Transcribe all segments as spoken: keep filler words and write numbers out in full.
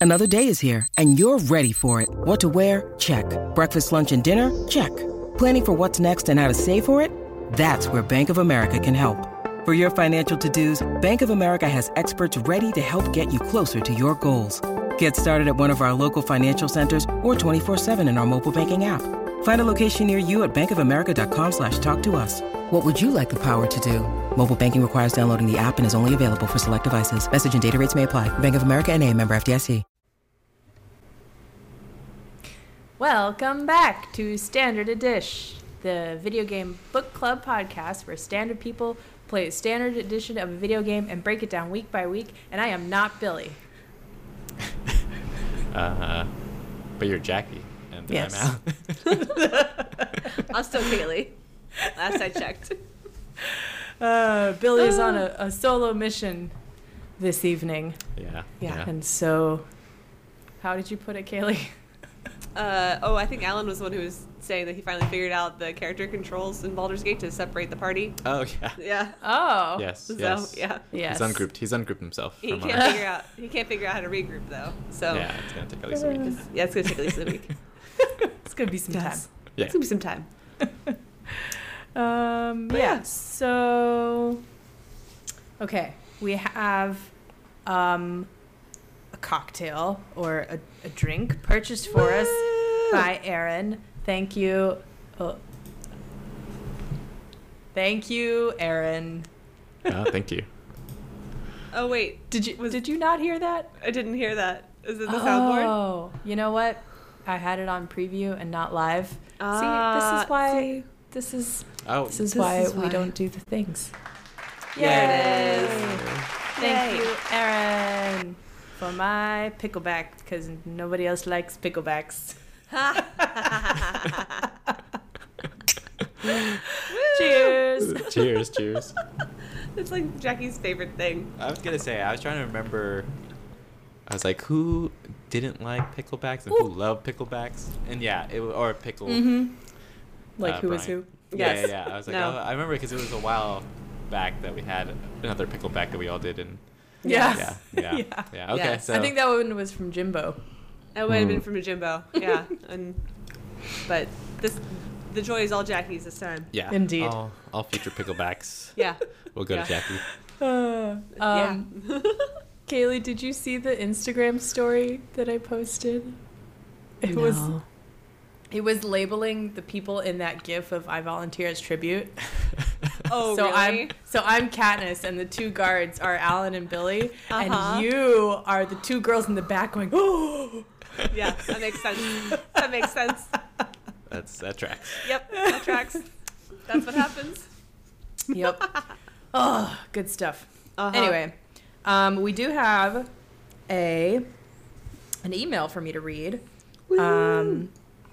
Another day is here, and you're ready for it. What to wear? Check. Breakfast, lunch, and dinner? Check. Planning for what's next and how to save for it? That's where Bank of America can help. For your financial to-dos, Bank of America has experts ready to help get you closer to your goals. Get started at one of our local financial centers or twenty-four seven in our mobile banking app. Find a location near you at bankofamerica.com slash talk to us. What would you like the power to do? Mobile banking requires downloading the app and is only available for select devices. Message and data rates may apply. Bank of America N A, member F D I C. Welcome back to Standard Edition, the video game book club podcast where standard people play a standard edition of a video game and break it down week by week. And I am not Billy. uh, but you're Jackie, and yes. I'm Al. I'm still Kaylee. Last I checked. Uh, Billy is on a, a solo mission this evening. Yeah, yeah. Yeah. And so, how did you put it, Kaylee? Uh, oh, I think Alan was the one who was saying that he finally figured out the character controls in Baldur's Gate to separate the party. Oh yeah. Yeah. Oh. Yes. So, yes. yeah. Yes. He's ungrouped. He's ungrouped himself. He from can't our- figure out. He can't figure out how to regroup though. So. Yeah, it's gonna take at least a week. It's- yeah, it's gonna take at least a week. It's gonna be some Yes. Yeah. It's gonna be some time. time. Um. But Yeah. yeah. So. Okay, we have, um, a cocktail or a, a drink purchased for us by Aaron. Thank you. Oh. Thank you, Aaron. Oh, thank you. Oh wait, Did you Was- did you not hear that? I didn't hear that. Is it the soundboard? Oh, you know what? I had it on preview and not live. Ah, see, this is why. see. This is Oh, this is This why is we why. don't do the things. There it is. Thank Yay. you, Aaron, for my pickleback because nobody else likes picklebacks. Cheers. cheers, cheers. It's like Jackie's favorite thing. I was gonna say, I was trying to remember. I was like, who didn't like picklebacks and Ooh. who loved picklebacks? And yeah, it wa- or pickle. Mm-hmm. Like uh, who is Brian. who? Yeah, Yes. yeah, yeah. I was like, No. oh, I remember because it was a while back that we had another pickleback that we all did, and Yeah. yeah, yeah, Yeah. yeah. Okay, Yes. so I think that one was from Jimbo. That would have been Mm. from a Jimbo. Yeah. and but this the joy is all Jackie's this time. yeah, Indeed. all, all future picklebacks. Yeah. We'll go Yeah. to Jackie. Uh, Yeah. um, Kaylee, did you see the Instagram story that I posted? It was it was labeling the people in that GIF of I Volunteer as Tribute. Oh, so really? I'm so I'm Katniss, and the two guards are Alan and Billy, Uh-huh. and you are the two girls in the back going, oh. Yeah, that makes sense. That makes sense. That's that tracks. Yep, that tracks. That's what happens. Yep. Oh, good stuff. Uh-huh. Anyway, um, we do have a an email for me to read um,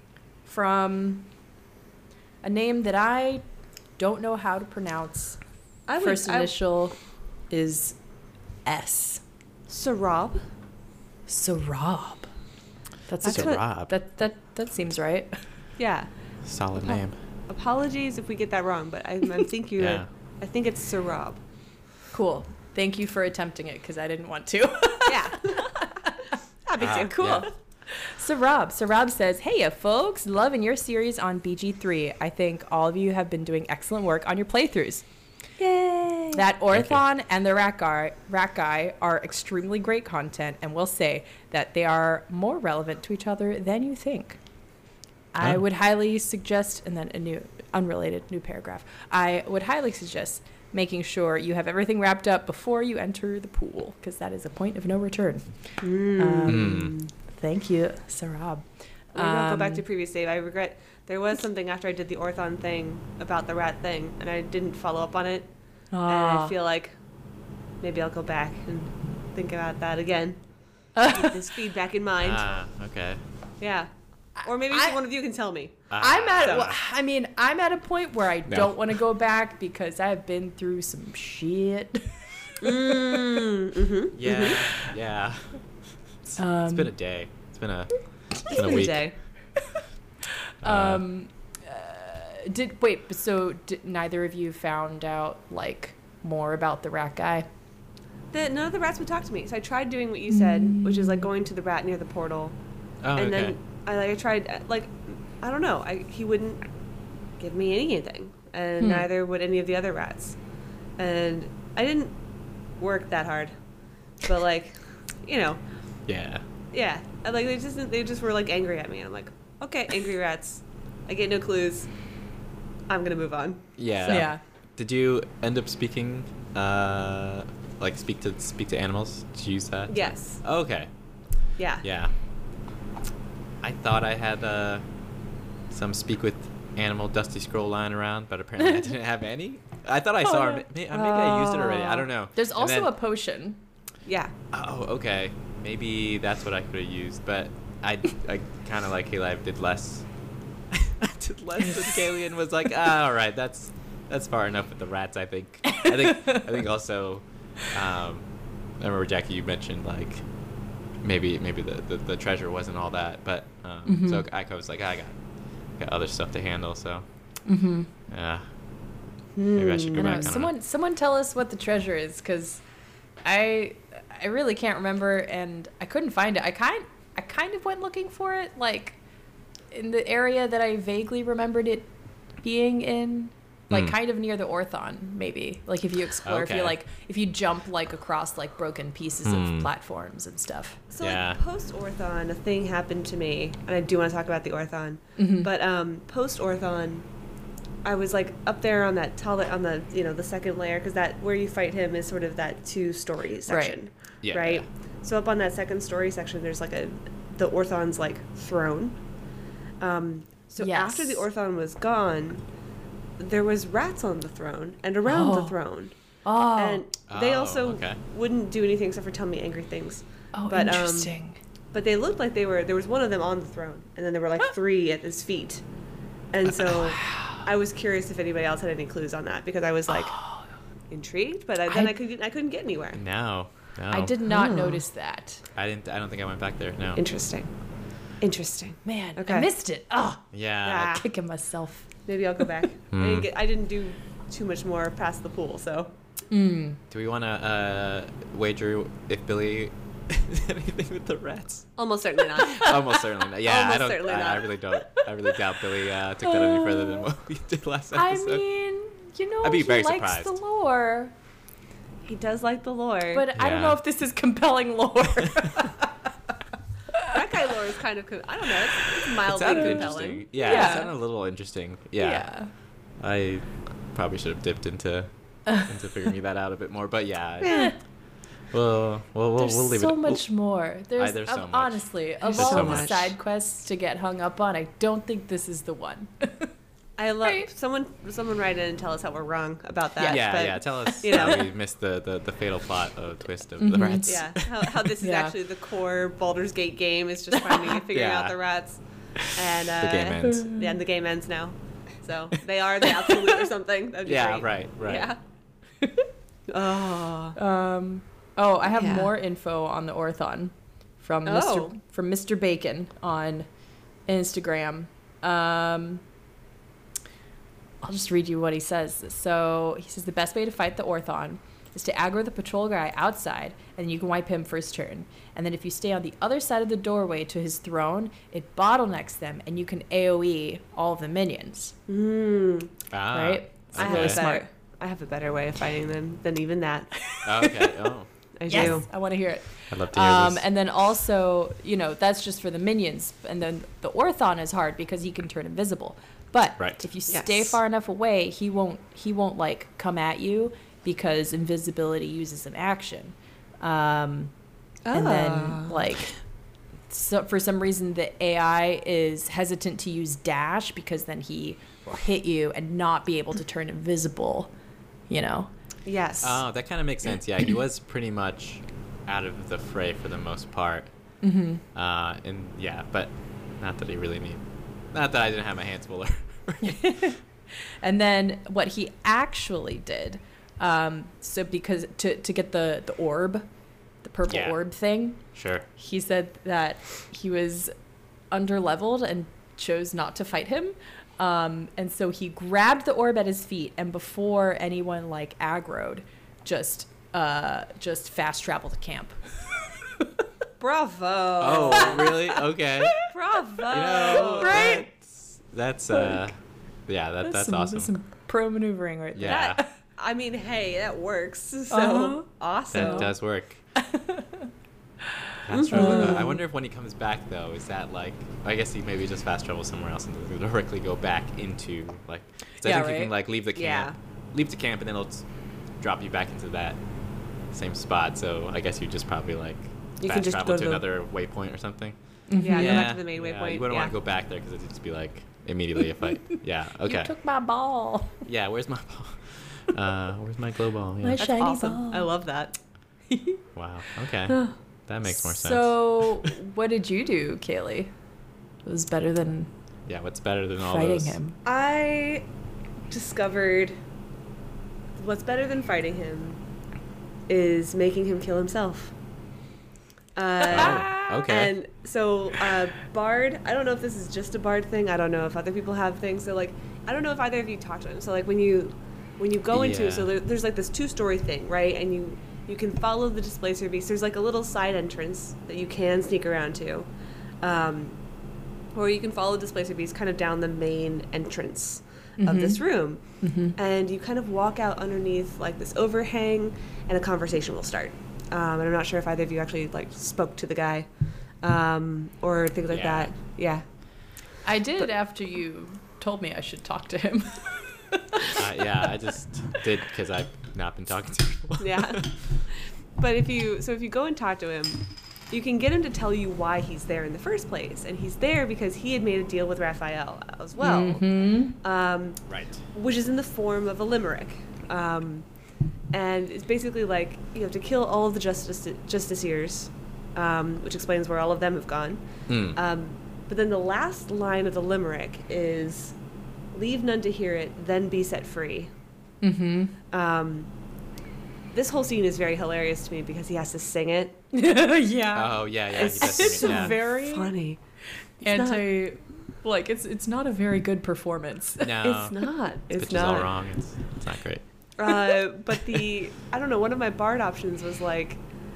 from a name that I don't know how to pronounce. I would, First I- initial is S. Sarab? Sarab. That's, That's a what- Sarab. that that that seems right. Yeah. Solid Apo- name. Apologies if we get that wrong, but I, I think you. Yeah. I think it's Sarab. Cool. Thank you for attempting it because I didn't want to. Yeah. Happy Ah, to. Cool. yeah. Sarab. Sarab says, hey, ya folks, loving your series on B G three. I think all of you have been doing excellent work on your playthroughs. Yay. That Thank you. Orthon and the Rat Guy, Rat Guy are extremely great content, and will say that they are more relevant to each other than you think. I Oh. would highly suggest, and then a new, unrelated new paragraph. I would highly suggest making sure you have everything wrapped up before you enter the pool, because that is a point of no return. Mm. Um, Thank you, Sarab. We're gonna go back Um, to previous Dave. I regret there was something after I did the Orthon thing about the rat thing, and I didn't follow up on it. And Ah. I feel like maybe I'll go back and think about that again. Keep this feedback in mind. Ah, okay. Yeah. Or maybe I- one of you can tell me. I'm at. So- Well, I mean, I'm at a point where I No. don't want to go back because I've been through some shit. Mm, mm-hmm. Yeah, yeah. It's, Um, it's been a day. It's been a, it's It's been a been a week. day. Uh, Um, uh, did wait? So did neither of you found out like more about the rat guy? The, none of the rats would talk to me. So I tried doing what you said, which is like going to the rat near the portal. Oh, and okay. then I like I tried like I don't know. I he wouldn't give me anything, and Hmm. neither would any of the other rats. And I didn't work that hard, but like, you know, Yeah. yeah. I, like they just they just were like angry at me. And I'm like, okay, angry rats. I get no clues. I'm gonna move on. Yeah. So- Yeah. Did you end up speaking, uh, like speak to speak to animals? Did you use that? Yes. Okay. Yeah. Yeah. I thought I had uh, some speak with animal Dusty Scroll lying around, but apparently I didn't have any. I thought I saw Oh, it. Maybe, maybe I used it already. I don't know. There's And also then- a potion. Yeah. Oh, okay. Maybe that's what I could have used, but I, I kind of like Haley. I did less. I did less than Kaylee and was like, ah, all right, that's that's far enough with the rats. I think. I think. I think also. Um, I remember Jackie. You mentioned like maybe maybe the, the, the treasure wasn't all that, but um, Mhm. so I was like, I got got other stuff to handle. So Mm-hmm. yeah, maybe I should go I back. know. on Someone, someone tell us what the treasure is, because I, I really can't remember, and I couldn't find it. I kind, I kind of went looking for it, like in the area that I vaguely remembered it being in, like Hmm. kind of near the Orthon, maybe. Like if you explore, if Okay. you like, if you jump like across like broken pieces Hmm. of platforms and stuff. So Yeah. like post Orthon, a thing happened to me, and I do want to talk about the Orthon. Mhm. But um, post Orthon, I was like up there on that tall on the you know the second layer, because that where you fight him is sort of that two story section, Yeah, right? yeah. So up on that second story section, there's like a the Orthon's like throne. Um, so Yes. after the Orthon was gone, there was rats on the throne and around the Oh. throne, Oh, and they Oh, also okay. wouldn't do anything except for tell me angry things. oh, but, um, interesting. But they looked like they were, there was one of them on the throne, and then there were like three at his feet. And so I was curious if anybody else had any clues on that, because I was like intrigued, but I, then I, I- could, I couldn't get anywhere. No, no. I did not Oh. notice that. I didn't. I don't think I went back there. No. Interesting. Interesting. Man, I Okay. missed it. Oh, Yeah. Yeah. kicking myself. Maybe I'll go back. I, Hmm. didn't get, I didn't do too much more past the pool, so. Mm. Do we want to uh, wager if Billy did anything with the rats? Almost certainly not. Almost certainly not. Yeah, I Almost don't. certainly I, I not. really don't. I really doubt Billy uh, took that any further than what we did last I episode. mean, you know, I'd be he very likes surprised. the lore, He does like the lore. but I don't Yeah. know if this is compelling lore. that guy lore is kind of, co- I don't know, it's, it's it mildly sounded compelling. interesting. Yeah, Yeah. it sounded a little interesting. Yeah. I probably should have dipped into into figuring that out a bit more, but yeah. Eh, Well, we'll we'll, there's we'll leave so it. much more. There's, there's um, so much. honestly, of There's all so the much. side quests to get hung up on, I don't think this is the one. I love Right. someone. Someone write in and tell us how we're wrong about that. Yeah, but, yeah. Tell us you know. how we missed the, the, the fatal plot of twist of the Mhm. rats. Yeah, how, how this is Yeah. actually the core Baldur's Gate game is just finding and figuring Yeah. out the rats, and uh, The game ends. Yeah, and the game ends now. So they are the absolute or something. That'd be Yeah, great. right, right. Yeah. oh. Um, oh, I have Yeah. more info on the Orthon from Oh. Mister from Mister Bacon on Instagram. Um, I'll just read you what he says. So he says the best way to fight the Orthon is to aggro the patrol guy outside, and you can wipe him first turn. And then if you stay on the other side of the doorway to his throne, it bottlenecks them, and you can AoE all of the minions. Mm. Ah, Right? I have okay. a Really smart. better. I have a better way of fighting them than even that. Oh, okay. Oh, I Yes, do. I want to hear it. I'd love to hear Um, this. and then also, you know, that's just for the minions. And then the Orthon is hard because he can turn invisible. But Right. if you stay Yes. far enough away, he won't he won't like come at you because invisibility uses an action. Um, And Ah. then like so for some reason the A I is hesitant to use dash because then he will hit you and not be able to turn invisible, you know. Yes. Oh, that kind of makes sense. Yeah, he was pretty much out of the fray for the most part. Mm-hmm. Uh, and yeah, but not that he really need. Not that I didn't have my hands full. And then what he actually did, um, so because to, to get the, the orb, the purple Yeah. orb thing, Sure. he said that he was underleveled and chose not to fight him. Um, and so he grabbed the orb at his feet, and before anyone like aggroed, just uh, just fast travel to camp. Bravo. Oh, really? Okay. Bravo. You know, Right? That's, that's uh, yeah, that, that's some, awesome. That's some pro maneuvering right there. Yeah. That- I mean, hey, that works. So Uh-huh. awesome. That does work. Fast travel. uh, I wonder if when he comes back though, is that like? I guess he maybe just fast travel somewhere else and doesn't directly go back into like. 'Cause I Yeah, think you right. can like leave the camp, leave the camp, and then it'll t- drop you back into that same spot. So I guess you just probably like You fast can just travel go to to the- another waypoint or something. Yeah, go back to the main yeah, waypoint. You wouldn't yeah. want to go back there because it'd just be like immediately a fight. Yeah. Okay. You took my ball. Yeah. Where's my ball? Uh, where's my glow ball? Yeah. My That's shiny awesome. ball. I love that. Wow. Okay. That makes more sense. So, what did you do, Kaylee? It was better than Yeah. What's better than all fighting those? him. I discovered what's better than fighting him is making him kill himself. Uh, Oh, okay. And so, uh, Bard, I don't know if this is just a Bard thing. I don't know if other people have things. So, like, I don't know if either of you talked to him. So, like, when you when you go into Yeah. so there, there's like this two story thing, right? And you you can follow the Displacer Beast. There's like a little side entrance that you can sneak around to, um, or you can follow Displacer Beast kind of down the main entrance of this room, and you kind of walk out underneath like this overhang, and a conversation will start. Um, and I'm not sure if either of you actually like spoke to the guy, um, or things like Yeah. that. Yeah. I did after you told me I should talk to him. uh, yeah, I just did because I've not been talking to people. Yeah. But if you so if you go and talk to him, you can get him to tell you why he's there in the first place, and he's there because he had made a deal with Raphael as well, um, Right. which is in the form of a limerick, um, and it's basically like you have to kill all of the justice justiciars, um, which explains where all of them have gone. Mm. Um, but then the last line of the limerick is, "Leave none to hear it, then be set free." Mm-hmm. Um, this whole scene is very hilarious to me because he has to sing it. yeah. Oh yeah, yeah. It's he does sing it, so yeah. very Funny. It's anti. Like it's it's not a very good performance. No, It's not. It's Pitch is all not. wrong. It's, it's not great. Uh, but the I don't know. One of my bard options was like,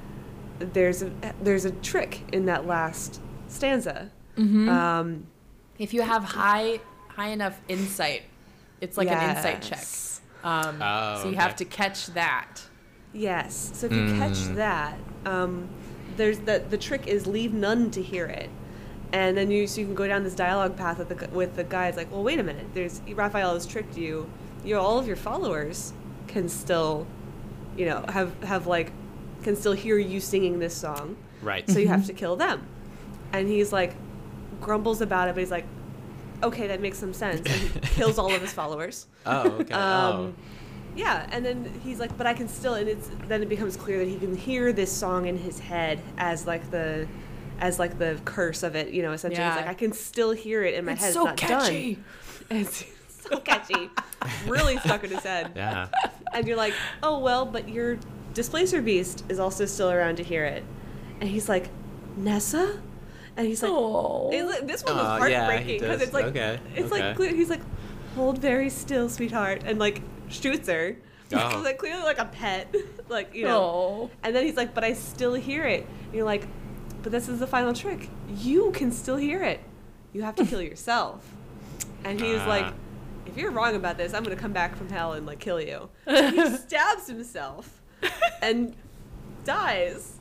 there's a there's a trick in that last stanza. Mm-hmm. Um, If you have high high enough insight, it's like an insight check. yes. Um, Oh, so you okay. have to catch that. Yes. So if you catch Mm. that, um, there's the the trick is leave none to hear it, and then you so you can go down this dialogue path with the gu- with the guy. It's like, well, wait a minute. There's Raphael has tricked you. You know, all of your followers can still, you know, have have like can still hear you singing this song. Right. So you have to kill them. And he's like grumbles about it, but he's like, okay, that makes some sense. And he kills all of his followers. Oh, okay. Um, yeah, and then he's like, but I can still, and it's then it becomes clear that he can hear this song in his head as like the, as like the curse of it, you know. Essentially, Yeah. he's like, I can still hear it in my It's head. so it's not catchy. done. And it's so catchy, really stuck in his head. oh. Yeah. And you're like, oh well, but your Displacer Beast is also still around to hear it. And he's like, Nessa? And he's like, Oh. it's like- this one was Aw, yeah, heartbreaking he because does. it's like, Okay, it's okay. like clear, he's like, hold very still, sweetheart, and like shoots her. Oh. It's like clearly like a pet, like you know. Oh. And then he's like, but I still hear it. And you're like, but this is the final trick. You can still hear it. You have to kill yourself. And he was Ah. like, if you're wrong about this, I'm gonna come back from hell and like kill you. So he stabs himself and dies.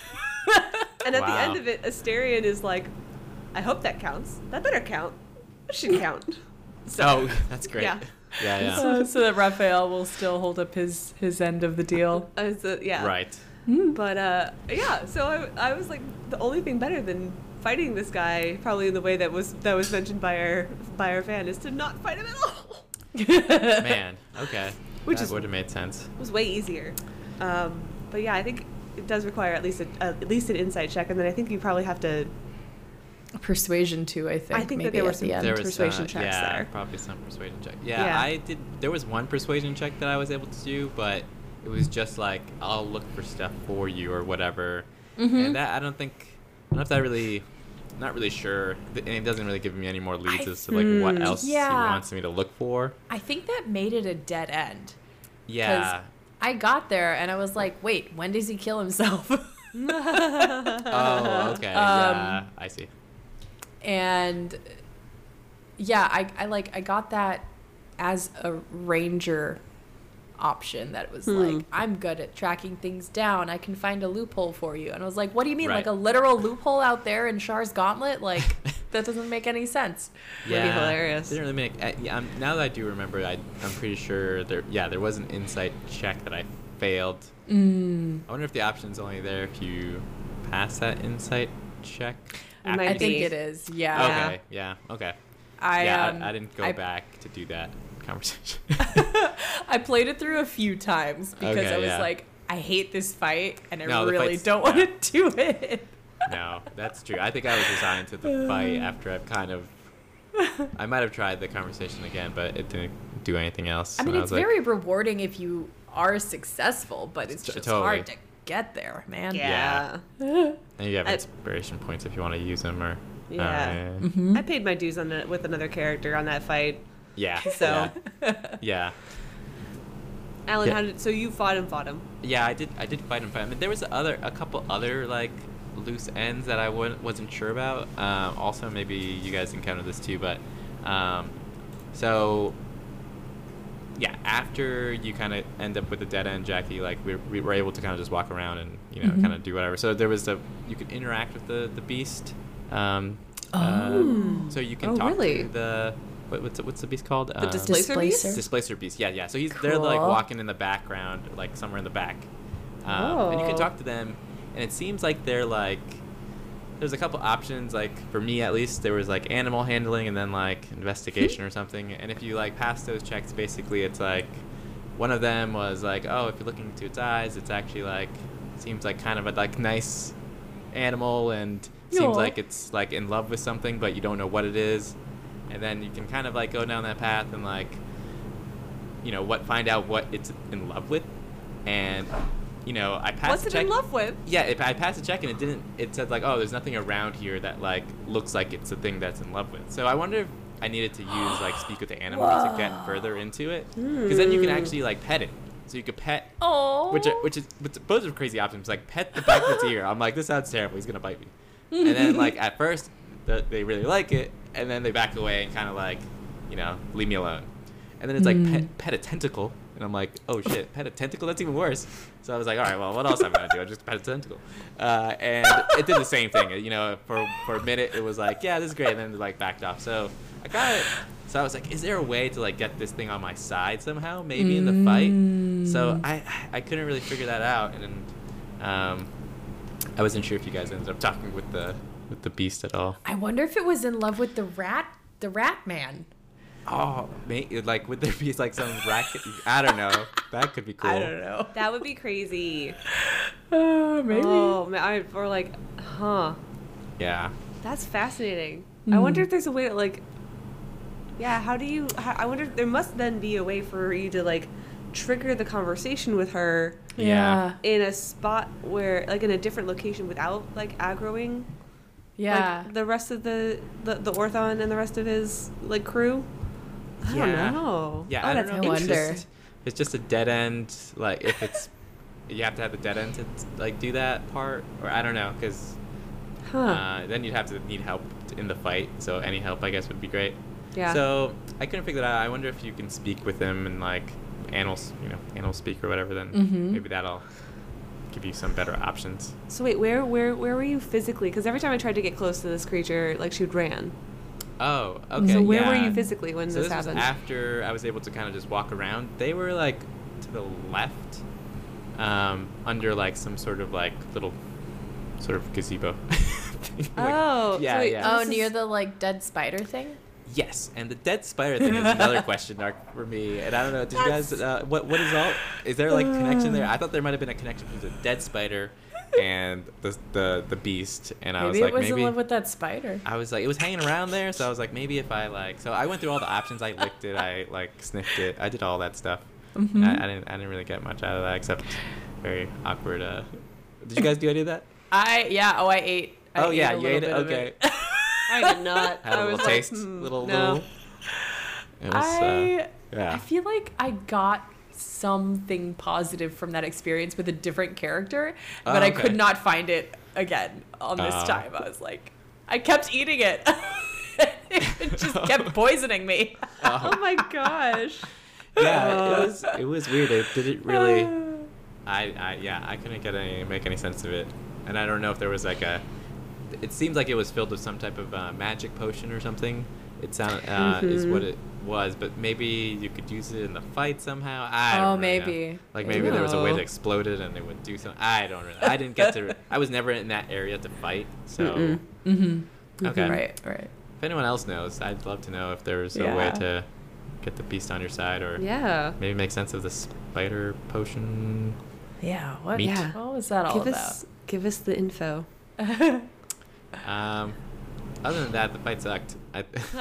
And at the Wow. end of it, Asterion is like, I hope that counts. That better count. It should count. So, Oh, that's great. Yeah. Yeah, yeah. Uh, so that Raphael will still hold up his his end of the deal. uh, so, yeah. Right. But uh, yeah, so I, I was like, the only thing better than fighting this guy, probably in the way that was that was mentioned by our by our fan, is to not fight him at all. Man. Okay. Which that is- would have made sense. It was way easier. Um, but yeah, I think it does require at least a, a, at least an insight check, and then I think you probably have to. Persuasion too, I think. I think that maybe there were at some- the end. There was persuasion uh, checks yeah, there. probably some persuasion check. Yeah, Yeah. I did. There was one persuasion check that I was able to do, but it was just like I'll look for stuff for you or whatever, Mm-hmm. and that I don't think. I don't know if that really. Not really sure, Th- and it doesn't really give me any more leads I- as to like what Hmm. else he Yeah. wants me to look for. I think that made it a dead end. Yeah. I got there and I was like, wait, when does he kill himself? Oh, okay. Um, yeah, I see. And yeah, I, I like I got that as a ranger option that was Hmm. like, I'm good at tracking things down. I can find a loophole for you. And I was like, what do you mean? Right. Like a literal loophole out there in Char's gauntlet? Like that doesn't make any sense. Yeah, That'd be hilarious. Didn't really make. Uh, yeah, I'm, now that I do remember, I, I'm pretty sure there. Yeah, there was an insight check that I failed. Mm. I wonder if the option's only there if you pass that insight check. It might I after- think be. it is. Yeah. Okay. Yeah. Okay. I yeah, um, I, I didn't go I, back to do that conversation. I played it through a few times because Okay, I was yeah. like, I hate this fight and I No, the really fight's- don't want yeah. to do it. No, that's true. I think I was resigned to the fight after I've kind of. I might have tried the conversation again, but it didn't do anything else. I mean, and it's was like, very rewarding if you are successful, but it's T- just totally. hard to get there, man. Yeah. And you have I- inspiration points if you want to use them, or. Yeah. Uh, Mhm. I paid my dues on it with another character on that fight. yeah. So- Yeah. yeah. Alan, Yeah. how did so you fought him? Fought him? Yeah, I did. I did fight him. Fight. I mean, there was other, a couple other like loose ends that I wasn't wasn't sure about. Um, also, maybe you guys encountered this too, but um, so yeah, after you kind of end up with the dead end, Jackie, like we we were able to kind of just walk around and you know Mhm. kind of do whatever. So there was a you could interact with the the beast. Um, Oh. uh, so you can Oh, talk really? to the what, what's what's the beast called? The Um, displacer beast? Displacer? Displacer beast. Yeah, yeah. So he's they're like Cool. walking in the background, like somewhere in the back, um, and you can Oh. talk to them. And it seems like they're like there's a couple options. Like for me at least, there was like animal handling and then like investigation or something. And if you like pass those checks, basically it's like one of them was like, oh, if you're looking into its eyes, it's actually like seems like kind of a like nice animal and seems Aw. like it's like in love with something, but you don't know what it is. And then you can kind of like go down that path and like you know what find out what it's in love with. And you know I passed What's the it check. in love with? Yeah, if I passed the check and it didn't, it said like, oh, there's nothing around here that like looks like it's the thing that's in love with. So I wonder if I needed to use like speak with the animal to get further into it, because then you can actually like pet it. So you could pet, Oh. which are, which is which, those are crazy options. Like pet the back of its ear. I'm like, this sounds terrible. He's gonna bite me. And then like at first the, they really like it, and then they back away and kind of like, you know, leave me alone. And then it's like Mm. pet, pet a tentacle, and I'm like, oh shit, pet a tentacle? That's even worse. So I was like, all right, well, what else am I gonna do? I just pet a tentacle, uh, and it did the same thing. You know, for for a minute it was like, yeah, this is great, and then it like backed off. So I got it. So I was like, is there a way to like get this thing on my side somehow, maybe in the fight? So I I couldn't really figure that out, and um, I wasn't sure if you guys ended up talking with the with the beast at all. I wonder if it was in love with the rat, the rat man. Oh, may, like would there be like some racket? I don't know. That could be cool. I don't know. That would be crazy. Uh, maybe. Oh, man, I, or like, huh? Yeah. That's fascinating. I wonder if there's a way to like, yeah. How do you? How, I wonder. If there must then be a way for you to like trigger the conversation with her Yeah. in a spot where, like, in a different location without like aggroing, Yeah. like the rest of the the, the Orthon and the rest of his like crew. I Yeah. don't know. Yeah, Oh, I don't that's know. I It's wonder. just, it's just a dead end. Like if it's, you have to have the dead end to like do that part, or I don't know, because Huh. uh, then you'd have to need help in the fight. So any help, I guess, would be great. Yeah. So I couldn't figure that out. I wonder if you can speak with him and like animals, you know, animal speak or whatever. Then Mhm. maybe that'll give you some better options. So wait, where where where were you physically? Because every time I tried to get close to this creature, like she ran. Oh, okay. So where were yeah. you physically when So this, this was happened? after I was able to kind of just walk around. They were like to the left, um, under like some sort of like little, sort of gazebo. thing. Like, Oh, yeah, so wait, yeah. Oh, This near is- the like dead spider thing. Yes, and the dead spider thing is another question mark for me. And I don't know. Did you guys? Uh, what what is all? Is there like connection there? I thought there might have been a connection between the dead spider and the the the beast. And I Maybe was like, it was maybe. in love with that spider. I was like, it was hanging around there, so I was like, maybe if I like, so I went through all the options. I licked it, I like sniffed it, I did all that stuff. Mhm. I, I didn't, I didn't really get much out of that except very awkward. Uh, did you guys do any of that? I yeah. Oh, I ate. I oh yeah, a you little ate it. bit of Okay. I did not. Had a I little was taste, like, hmm, little no. little. It was, I uh, yeah. I feel like I got something positive from that experience with a different character, but Oh, I okay. could not find it again on this Oh. time. I was like, I kept eating it. It just kept poisoning me. Oh my gosh. Yeah, it was it was weird. It didn't really. I, I yeah, I couldn't get any make any sense of it, and I don't know if there was like a. It seemed like it was filled with some type of uh, magic potion or something. It sound uh, is what it was, but maybe you could use it in the fight somehow. I don't Oh, really maybe. know. Like maybe there was a way to Ew. explode it and it would do something. I don't really. I didn't get to. I was never in that area to fight, so. Mm-mm. Mm-hmm. Okay. Right, right. If anyone else knows, I'd love to know if there's a Yeah. way to get the beast on your side, or Yeah. maybe make sense of the spider potion. Yeah, what, Meat. Yeah. what was that all Give about? us give us the info. Um, other than that, the fight sucked. I,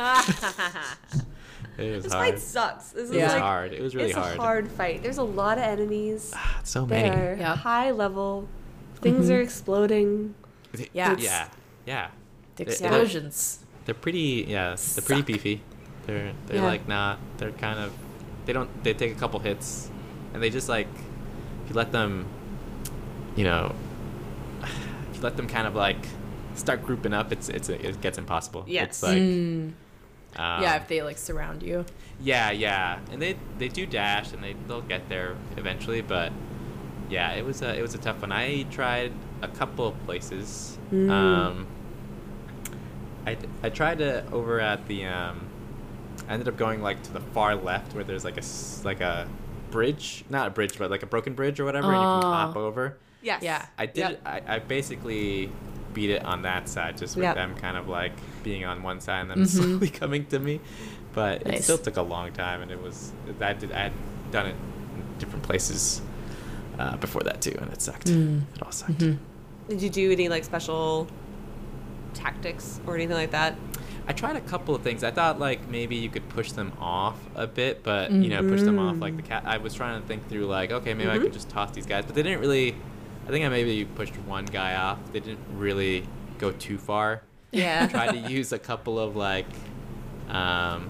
it was This hard. fight sucks. This It is Yeah. was like hard. It was really it's hard. a hard fight. There's a lot of enemies. Ah, so They many. are Yep. high level. Things Mhm. are exploding. Yeah. yeah, yeah. The It- explosions. They're pretty. Yeah, they're pretty Suck. beefy. They're they're Yeah. like not. They're kind of. They don't. They take a couple hits, and they just like. If you let them, you know. If you let them kind of like start grouping up, it's it's it gets impossible. Yes. It's like. Mm. Um, Yeah, if they like surround you. Yeah, yeah, and they they do dash, and they they'll get there eventually. But yeah, it was a it was a tough one. I tried a couple of places. Mm. Um, I I tried to over at the um, I ended up going like to the far left where there's like a s- like a bridge, not a bridge, but like a broken bridge or whatever, and you can Oh. hop over. Yes. Yeah. I did. Yep. I, I basically beat it on that side, just with Yep. them kind of like being on one side and then Mhm. slowly coming to me. But it Nice. still took a long time, and it was. I did. I had done it in different places uh, before that too, and it sucked. Mm. It all sucked. Mhm. Did you do any like special tactics or anything like that? I tried a couple of things. I thought like maybe you could push them off a bit, but you know, push them off like the cat. I was trying to think through like, okay, maybe I Mhm. could just toss these guys, but they didn't really. I think I maybe pushed one guy off. They didn't really go too far. Yeah. I tried to use a couple of like, um,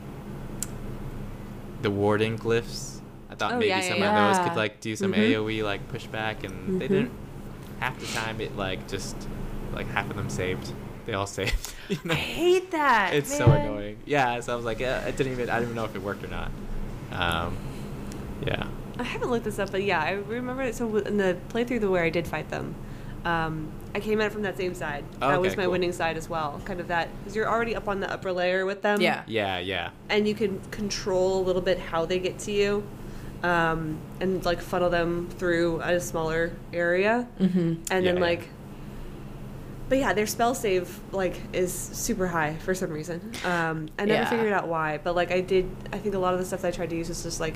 the warding glyphs. I thought Oh, maybe yeah, some yeah, of yeah. those could like do some Mhm. AoE like pushback, and they Mhm. didn't. Half the time, it like just like half of them saved. They all saved. You know? I hate that. It's so man. annoying. Yeah, so I was like, yeah, it didn't even. I didn't even know if it worked or not. Um, yeah. I haven't looked this up, but yeah, I remember it. So in the playthrough where I did fight them, um, I came at it from that same side. Oh, that was okay, my cool. winning side as well. Kind of that, because you're already up on the upper layer with them. Yeah. Yeah, yeah. And you can control a little bit how they get to you, um, and like funnel them through a smaller area, Mm-hmm. and Yeah, then yeah. like. But yeah, their spell save like is super high for some reason. Um, I never Yeah. figured out why, but like I did. I think a lot of the stuff that I tried to use was just like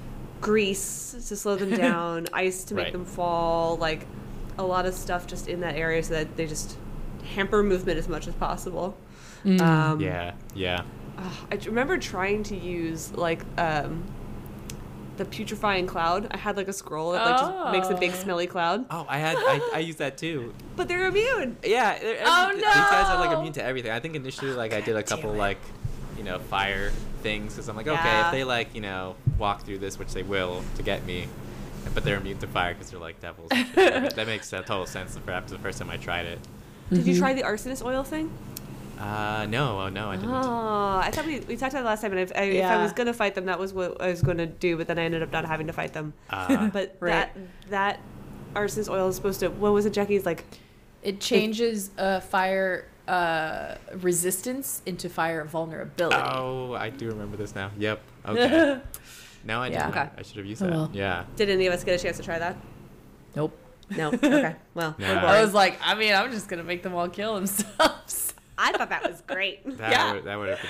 grease to slow them down, ice to make Right. them fall, like a lot of stuff just in that area so that they just hamper movement as much as possible. Mm. Um, Yeah, yeah. ugh, I t- remember trying to use like um, the putrefying cloud. I had like a scroll that like just makes a big Oh. smelly cloud, Oh, I had. I, I used that too. but they're immune. Yeah. they're- Oh, These guys are like no. immune to everything. I think initially, like, I did a God damn couple it. like, you know, fire things because I'm like, okay, Yeah. if they like, you know, walk through this, which they will, to get me, but they're immune to fire because they're like devils. and shit. That makes uh, total sense for after the first time I tried it. Did Mm-hmm. you try the arsonist oil thing? Uh, no, oh no, I didn't. Oh, I thought we, we talked about it last time, and if I, if I Yeah. was gonna fight them, that was what I was gonna do. But then I ended up not having to fight them. Uh, But Right. that that arsonist oil is supposed to. What was it, Jackie's like? It changes uh, fire uh, resistance into fire vulnerability. oh, I do remember this now. Yep. Okay. No, I Yeah. didn't. Okay. I should have used Oh, that. well. Yeah. Did any of us get a chance to try that? Nope. No. Okay. Well, No. we're I boring. was like, I mean, I'm just gonna make them all kill themselves. I thought that was great. That Yeah. would that would have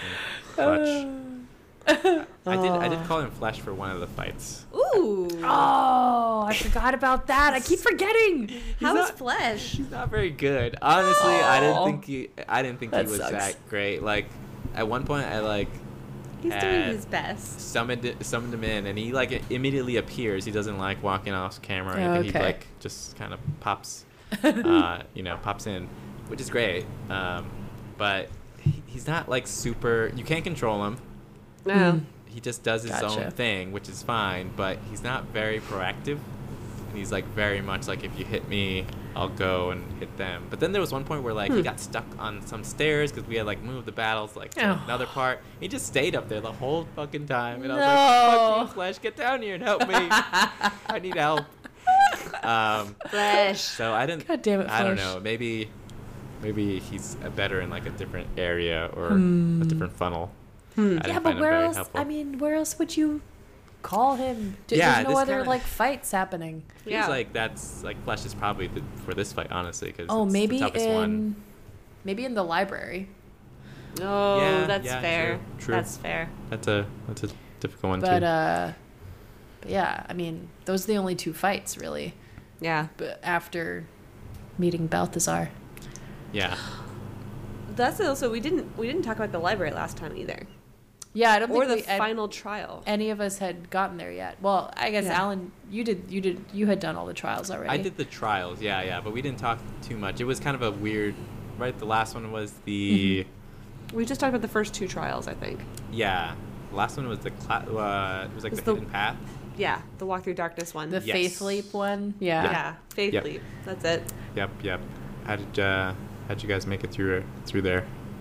been clutch. I did I did call him Flesh for one of the fights. Ooh. Oh, I forgot about that. I keep forgetting. How is not- flesh? He's not very good. Honestly, I didn't Aw. think he I didn't think That he was sucks. that great. Like at one point I like He's doing Uh, his best. summoned it- summoned him in and he like immediately appears. He doesn't like walking off camera or Oh, anything. He okay. like just kind of pops uh, you know, pops in, which is great. Um, but he, he's not like super you can't control him. No. he just does his Gotcha. own thing, which is fine, but he's not very proactive. And he's like very much like, if you hit me, I'll go and hit them. But then there was one point where like Hmm. he got stuck on some stairs because we had like moved the battles like to Oh. another part. He just stayed up there the whole fucking time, and I was No. like, "Fuck you, Flesh, get down here and help me. I need help." Um, Flesh. so I didn't. God damn it, I don't Flesh. know. Maybe, maybe he's a better in like a different area or Hmm. a different funnel. I Hmm. didn't Yeah, find but him where very else? helpful. I mean, where else would you call him? D- Yeah, There's no this other kinda- like fights happening. Feels Yeah. like that's like Flesh is probably the, for this fight, honestly, because Oh, it's maybe the toughest in one. maybe in the library. Oh, Yeah, that's yeah, fair. true, true. That's fair. That's a that's a difficult one But too. uh, but yeah, I mean, those are the only two fights really. Yeah. But after meeting Balthazar. yeah, That's also we didn't we didn't talk about the library last time either, Yeah, I don't or think the we, an- final trial. any of us had gotten there yet. Well, I guess Yeah. Alan, you did. You did. You had done all the trials already. I did the trials. Yeah, yeah, but we didn't talk too much. It was kind of a weird. Right, the last one was the Mm-hmm. We just talked about the first two trials, I think. yeah. The last one was the cla- uh, it was like Was the, the- hidden path. Yeah, the walk through darkness one. The Yes. Faith Leap one. Yeah. yeah, Faith Yep. Leap. That's it. Yep, yep. How did uh, how'd you guys make it through through there?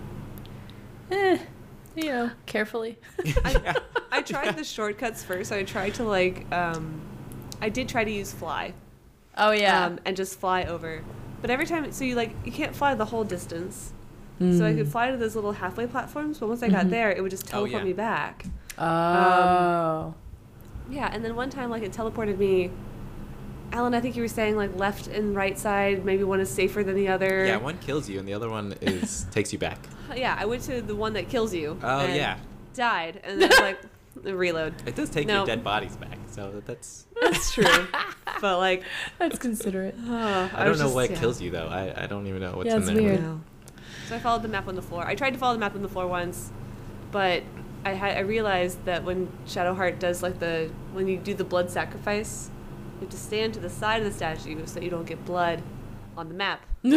Eh, you know, carefully. Yeah. I tried the shortcuts first. I tried to like, um, I did try to use fly, Oh yeah. um, and just fly over. But every time, so you like, you can't fly the whole distance. So I Mm. could fly to those little halfway platforms, but once I got Mhm. there, it would just Oh, teleport yeah. me back. Oh. Yeah, and then one time, like, it teleported me. Alan, I think you were saying like left and right side. Maybe one is safer than the other. Yeah, one kills you and the other one is takes you back. Yeah, I went to the one that kills you. Oh, and yeah. Died, and then like reload. It does take No. your dead bodies back, so that's. That's true. But like, That's considerate. uh, I don't was know just- what yeah. kills you though. I, I don't even know what's Yeah, in it's there. weird. No. So I followed the map on the floor. I tried to follow the map on the floor once, but I had I realized that when Shadowheart does like the when you do the blood sacrifice, you have to stand to the side of the statue so that you don't get blood on the map, Oh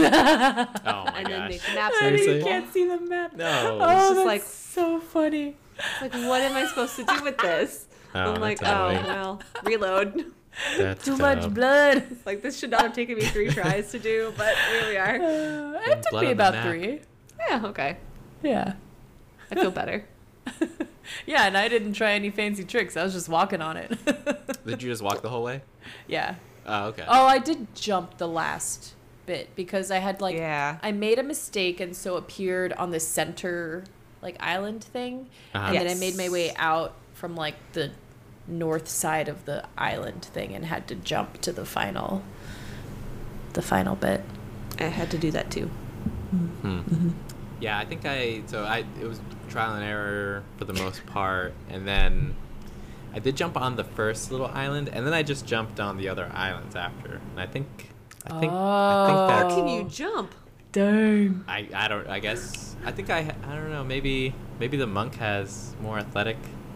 my and then gosh. make the map. Seriously? You can't see the map. No. Oh, It's just that's like- so funny. Like, what am I supposed to do with this? Oh, I'm like, that's oh annoying. well, reload. That's Too much dumb. blood. Like this should not have taken me three tries to do, but here we are. Uh, it took Blood me on the about map. three. Yeah, okay. Yeah. I feel better. Yeah, and I didn't try any fancy tricks. I was just walking on it. Did you just walk the whole way? Yeah. Oh, okay. Oh, I did jump the last bit because I had like Yeah. I made a mistake and so appeared on the center like island thing, Uh-huh. and then I Yes. made my way out from like the north side of the island thing and had to jump to the final the final bit. I had to do that too. Hmm. Yeah, I think I so I it was trial and error for the most part, and then I did jump on the first little island, and then I just jumped on the other islands after. And I think I think I Oh. think How that's can you jump? Dang. I I don't I guess I think I I don't know maybe maybe the monk has more athletic,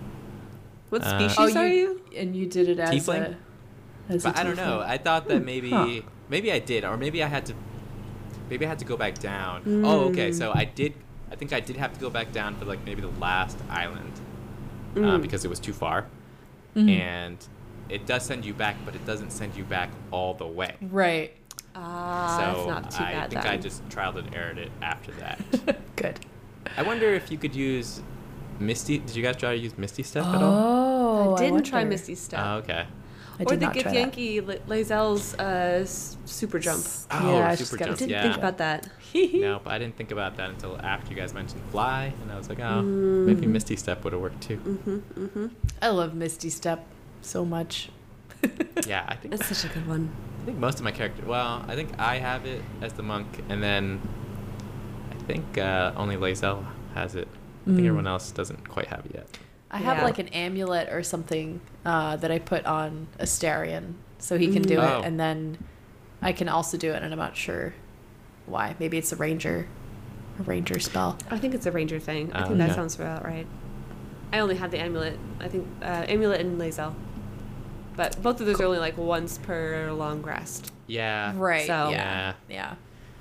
What Uh, species Oh, are you, you? and you did it as Tiefling? a as a but I don't know. tiefling. I thought that maybe Huh. maybe I did, or maybe I had to maybe I had to go back down. Oh, okay. So I did. I think I did have to go back down for like maybe the last island uh, Mm. because it was too far, Mhm. and it does send you back, but it doesn't send you back all the way. Right. Ah, so that's not too I bad think then. I just trialed and errored it after that. Good. I wonder if you could use Misty. Did you guys try to use Misty Step at all? Oh, I didn't try wonder. Misty Step. Oh, okay. I or did the not try that. Githyanki Le- Lae'zel's uh, s- super jump. Oh, Yeah, I just super gotta I jump. didn't Yeah. think about that. Nope, I didn't think about that until after you guys mentioned Fly, and I was like, oh, maybe Misty Step would have worked too. Mm-hmm, mm-hmm. I love Misty Step so much. Yeah, I think That's such a good one. I think most of my character. Well, I think I have it as the monk, and then I think uh, only Lae'zel has it. I think Mm. everyone else doesn't quite have it yet. I have Yeah. like an amulet or something uh, that I put on Astarion so he can do Mm. Oh. it, and then I can also do it, and I'm not sure why. Maybe it's a ranger, a ranger spell. I think it's a ranger thing. I Oh, think that okay. sounds about right. I only have the amulet. I think uh, amulet and Lae'zel. But both of those are only like once per long rest. Yeah. Right. So- yeah. Yeah.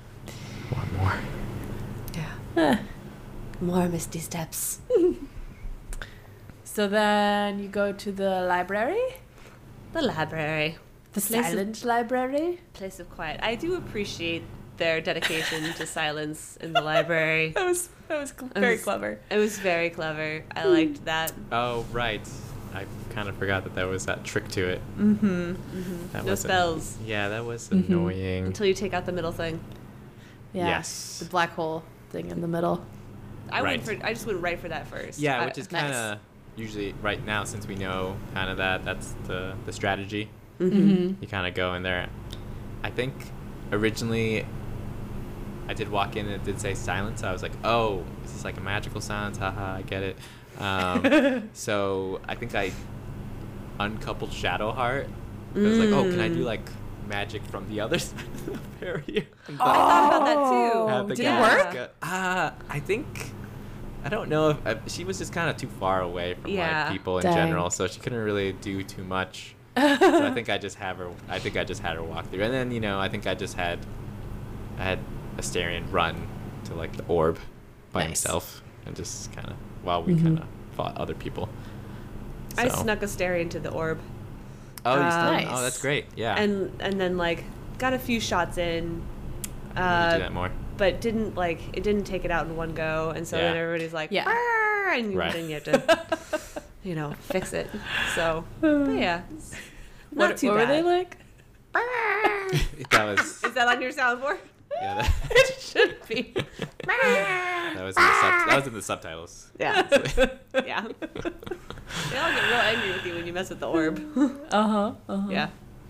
One more. Yeah. More misty steps. So then you go to the library, The library. the Place of- silent library. Place of quiet. I do appreciate their dedication to silence in the library. That was that was cl- It very was- clever. It was very clever. I liked that. Oh, right. I kind of forgot that there was that trick to it. Mm-hmm. That No was spells. Yeah, that was Mhm. annoying. Until you take out the middle thing. Yeah. Yes. The black hole thing in the middle. I went Right. for. I just went right for that first. Yeah, I- which is nice. kind of usually right now, since we know kind of that that's the the strategy. Mm-hmm. You kind of go in there. I think originally I did walk in and it did say silence. So I was like, oh, is this like a magical silence? Haha, I get it. Um, so I think I uncoupled Shadowheart. I was like, oh, can I do Mm. like magic from the other side of the barrier? And I thought about that too. Oh, have the did it guys work? go- Ah, I think. I don't know if uh, she was just kind of too far away from Yeah. like people in Dang. general, so she couldn't really do too much. So I think I just have her. I think I just had her walk through, and then you know I think I just had, I had Asterion run to like the orb by Nice. himself, and just kind of while we Mhm. kind of fought other people. I So- snuck a stare into the orb. Oh, you still? Uh, Nice. Oh, that's great. Yeah. And and then like got a few shots in. I need to Uh, do that more. but didn't like it didn't take it out in one go, and so then Yeah. everybody's like, Yeah. "Arr!" and you- Right. then you have to, you know, fix it. So, but yeah, it's not What, too what bad. were they like? That was. Is that on your soundboard? Yeah. That, It should be. that was in the sub, that was in the subtitles. Yeah, yeah. They all get real angry with you when you mess with the orb. Uh huh. Uh-huh. Yeah.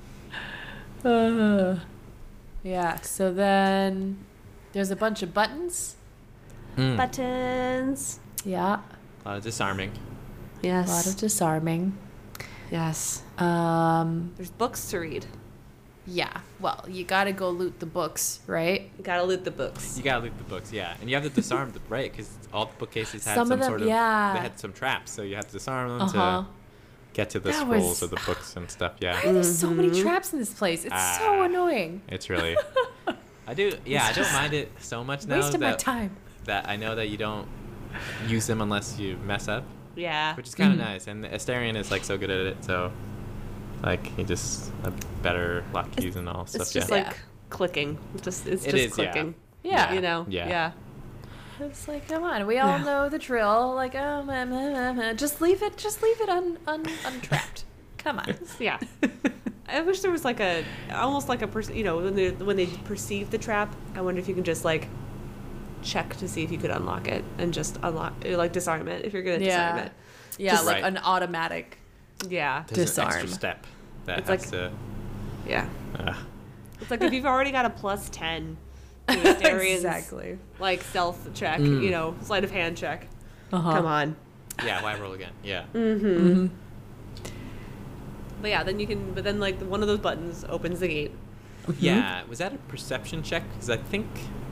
Uh, yeah. So then there's a bunch of buttons. Mm. Buttons. Yeah. A lot of disarming. Yes. A lot of disarming. yes. Um. There's books to read. Yeah. Well, you gotta go loot the books, right? You gotta loot the books. You gotta loot the books, yeah, and you have to disarm the right because all the bookcases had Some some, of them- sort of yeah. they had some traps, so you have to disarm them Uh huh. to get to the That scrolls was- of the books and stuff. Yeah, Why are there so many Mhm. traps in this place? It's Ah. so annoying. it's really. I do, yeah, I It's don't just mind it so much now Wasting my that time. that I know that you don't use them unless you mess up, Yeah. which is kind of Mhm. nice. And Asterion is like so good at it, so like he just a better lock keys and all stuff. It's just yeah. like Yeah. clicking. Just it's It just is, yeah. clicking. Yeah. You know. Yeah. Yeah. It's like, come on, we all Yeah. know the drill. Like, oh, meh, meh, meh, meh. just leave it, just leave it un, un, untrapped. Come on. Yeah. I wish there was like a almost like a person. You know, when they when they perceive the trap, I wonder if you can just like check to see if you could unlock it and just unlock like disarm it if you're good at disarm Yeah. it. Yeah, Just- like Right. an automatic. Yeah. There's disarm. an extra step that It's has like- to. Yeah. Uh, It's like if you've already got a plus ten to Asterian's Exactly. like stealth check, Mm. you know, sleight of hand check. Uh-huh. Come on. yeah, why roll again? Yeah. Mm-hmm. Mm-hmm. But yeah, then you can. But then like one of those buttons opens the gate. Yeah, was that a perception check? Because I think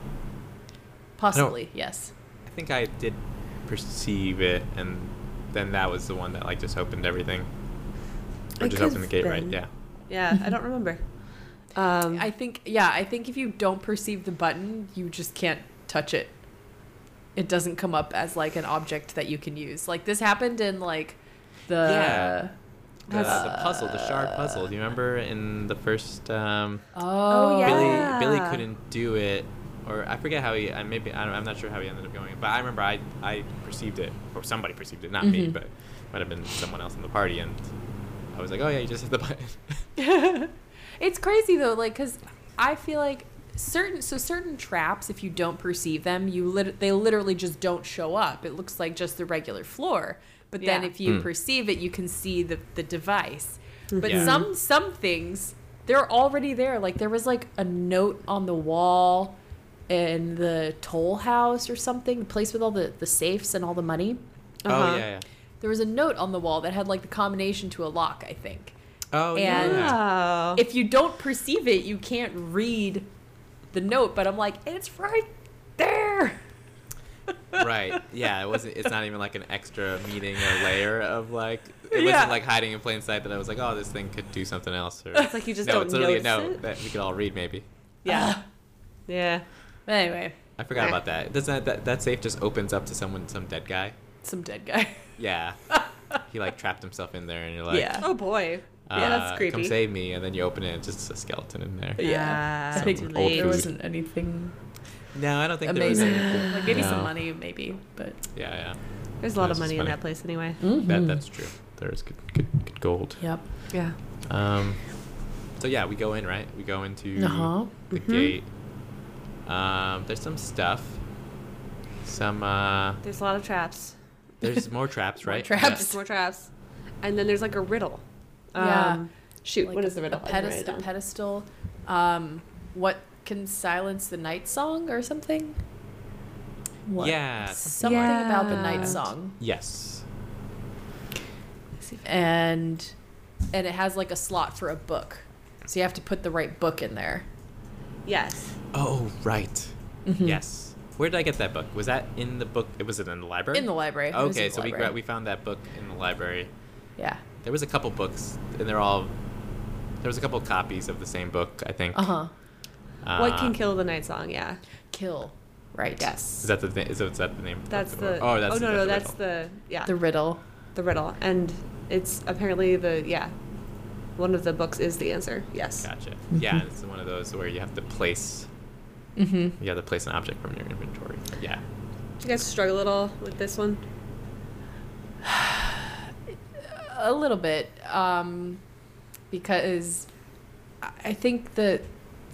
Possibly, yes. I think I did perceive it, and then that was the one that like just opened everything, or It just could opened the gate, right? been. Yeah. Yeah, I don't remember. Um, I think, yeah, I think if you don't perceive the button, you just can't touch it. It doesn't come up as like an object that you can use. Like this happened in like the Yeah. The, That's- the puzzle, the shard puzzle. Do you remember in the first um, Oh, yeah. Billy? Billy couldn't do it, or I forget how he. I maybe I don't, I'm not sure how he ended up going. But I remember I I perceived it, or somebody perceived it, not me, Mhm. but might have been someone else in the party, and I was like, oh yeah, you just hit the button. It's crazy though, like, cause I feel like certain so certain traps, if you don't perceive them, you lit- they literally just don't show up. It looks like just the regular floor. But then Yeah. if you Hmm. perceive it, you can see the the device. But Yeah. some some things they're already there. Like there was like a note on the wall in the toll house or something, the place with all the the safes and all the money. Uh-huh. Oh yeah, yeah. There was a note on the wall that had like the combination to a lock, I think. Oh And- yeah. Oh. If you don't perceive it, you can't read the note, but I'm like, it's right there. Right. Yeah. It wasn't. It's not even like an extra meaning or layer of like. It Yeah. wasn't like hiding in plain sight that I was like, oh, this thing could do something else. Or, It's like you just no, don't it's literally a notice note it? that we could all read. Maybe. Yeah. Yeah. But anyway, I forgot Eh. about that. Does that, that that safe just opens up to someone, some dead guy? some dead guy. Yeah. he like trapped himself in there, and you're like, Yeah. Oh boy. uh, Yeah, that's creepy. Come save me, and then you open it, it's just a skeleton in there. Yeah. Ah, I think Some old there food. wasn't anything No, I don't think amazing. there was anything. Like maybe some No. money, maybe, but Yeah, yeah. There's a lot That's of money in funny. that place anyway. That that's true. There's good, good, good gold. Yep. Yeah. Um, so yeah, we go in, right? We go into Uh-huh. the Mm-hmm. gate. Um, there's some stuff. Some uh, There's a lot of traps. there's more traps, More right? traps. There's more traps. And then there's like a riddle. Yeah. Um, shoot, Like what a, is the riddle? A, I didn't write pedest- it a down. pedestal. Um, what can silence the night song or something? What? Yeah. Something about the night Yeah. song. Yes. And and it has like a slot for a book. So you have to put the right book in there. Yes. Oh, right. Mhm. Yes. Where did I get that book? Was that in the book? Was it in the library? In the library. It was in Okay, the so we library. gra- we found that book in the library. Yeah. There was a couple books, and they're all. There was a couple copies of the same book, I think. Uh-huh. Uh, What can kill the night song? Yeah. Kill. Right. Yes. Is that the th- is, that, is that the name? of That's book? the. Oh, that's Oh no, no, that's that's the riddle. the. Yeah. The riddle. The riddle, and it's apparently the yeah. One of the books is the answer. Yes. Gotcha. Mm-hmm. Yeah, it's one of those where you have to place. Mm-hmm. You have to place an object from your inventory. Yeah. Did you guys struggle at all with this one? A little bit. Um, because I- I think that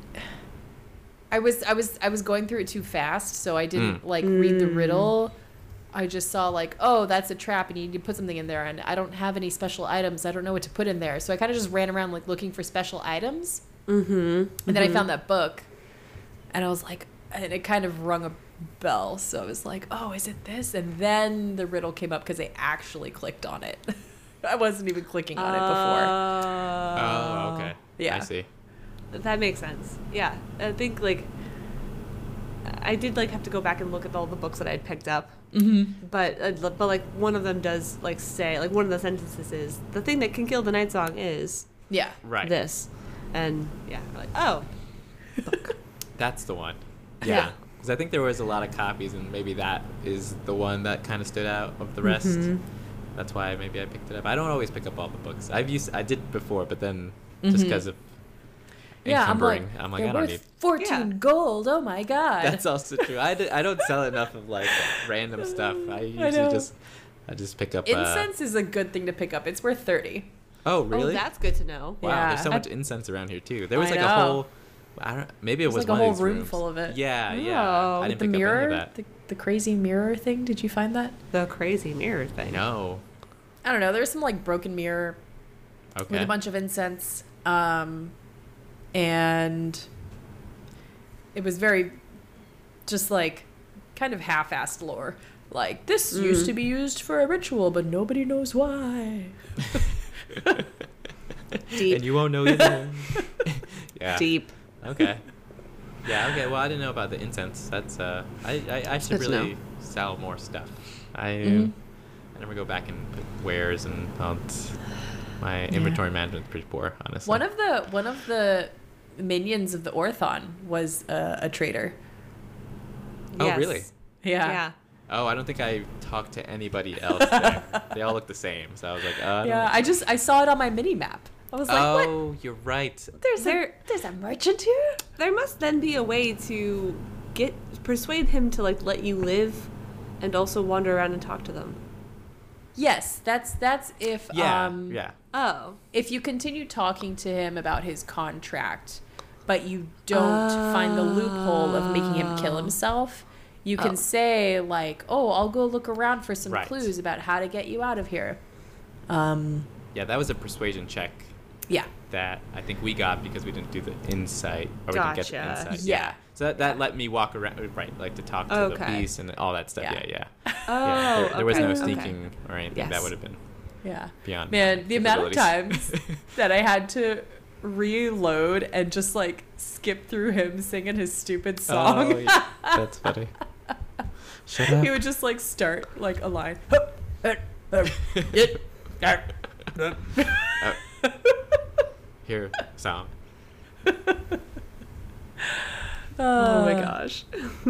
I was I was I was going through it too fast, so I didn't Mm. like read the Mm. riddle. I just saw like, oh, that's a trap, and you need to put something in there, and I don't have any special items. I don't know what to put in there, so I kind of just ran around like looking for special items, Mm-hmm. and then I found that book, and I was like, and it kind of rung a bell. So I was like, oh, is it this? And then the riddle came up because I actually clicked on it. I wasn't even clicking on it before. Oh, okay. Yeah. I see. That makes sense. Yeah, I think like I did like have to go back and look at all the books that I had picked up. Mm-hmm. But uh, but like one of them does like say like one of the sentences is the thing that can kill the night song is Yeah. Right. this, and yeah, we're like oh, That's the one. Yeah. Yeah. Because I think there was a lot of copies, and maybe that is the one that kind of stood out of the rest. Mhm. That's why maybe I picked it up. I don't always pick up all the books. I've used I did before, but then just Mhm. because of Yeah, I'm like, encumbering, I'm like, they're I don't worth need. fourteen Yeah. gold. Oh my god. That's also true. I, d- I don't sell enough of like random stuff. I usually know. just I just pick up. Uh, Incense is a good thing to pick up. It's worth thirty. oh really? oh that's good to know. Wow, Yeah. there's so I- much incense around here too. There was I like know. a whole. I don't. Maybe it There's was like a one whole of these room rooms. full of it. Yeah, yeah. Oh, I With didn't the pick up any mirror, of that. the, the crazy mirror thing. Did you find that? The crazy mirror thing. No. I don't know. There's some like broken mirror Okay. with a bunch of incense, um, and it was very just like kind of half-assed lore. Like this Mm. used to be used for a ritual, but nobody knows why. Deep. And you won't know either. yeah. Deep. Okay. Yeah. Okay. Well, I didn't know about the incense. That's uh. I I, I should Good to really know. sell more stuff. I Mhm. I never go back and put wares and all. t- My inventory management's pretty poor, honestly. One of the one of the minions of the Orthon was uh, a trader. Oh, Yes. really? Yeah. Yeah. Oh, I don't think I talked to anybody else there. They all look the same, so I was like, uh, I don't Yeah, know. I just I saw it on my mini map. I was like, what? oh, you're right. There's a There- there's a merchant here. There must then be a way to get persuade him to like let you live, and also wander around and talk to them. Yes, that's that's if Yeah, um yeah. Oh. if you continue talking to him about his contract, but you don't find the loophole of making him kill himself, you can Oh. say like, "Oh, I'll go look around for some Right. clues about how to get you out of here." Um, Yeah, that was a persuasion check yeah. that I think we got because we didn't do the insight, or we didn't get the Gotcha. insight. Yeah. So that, that let me walk around, right, like to talk to Okay. the beast and all that stuff. Yeah. Yeah, yeah. Oh. yeah there, there was okay, no okay. sneaking or anything. That Yes. would have been Yeah. beyond. Man, the amount of capabilities. times that I had to reload and just like skip through him singing his stupid song. Oh, yeah. That's funny. Shut up. He would just like start like a line. Uh, Here, sound. Oh my gosh.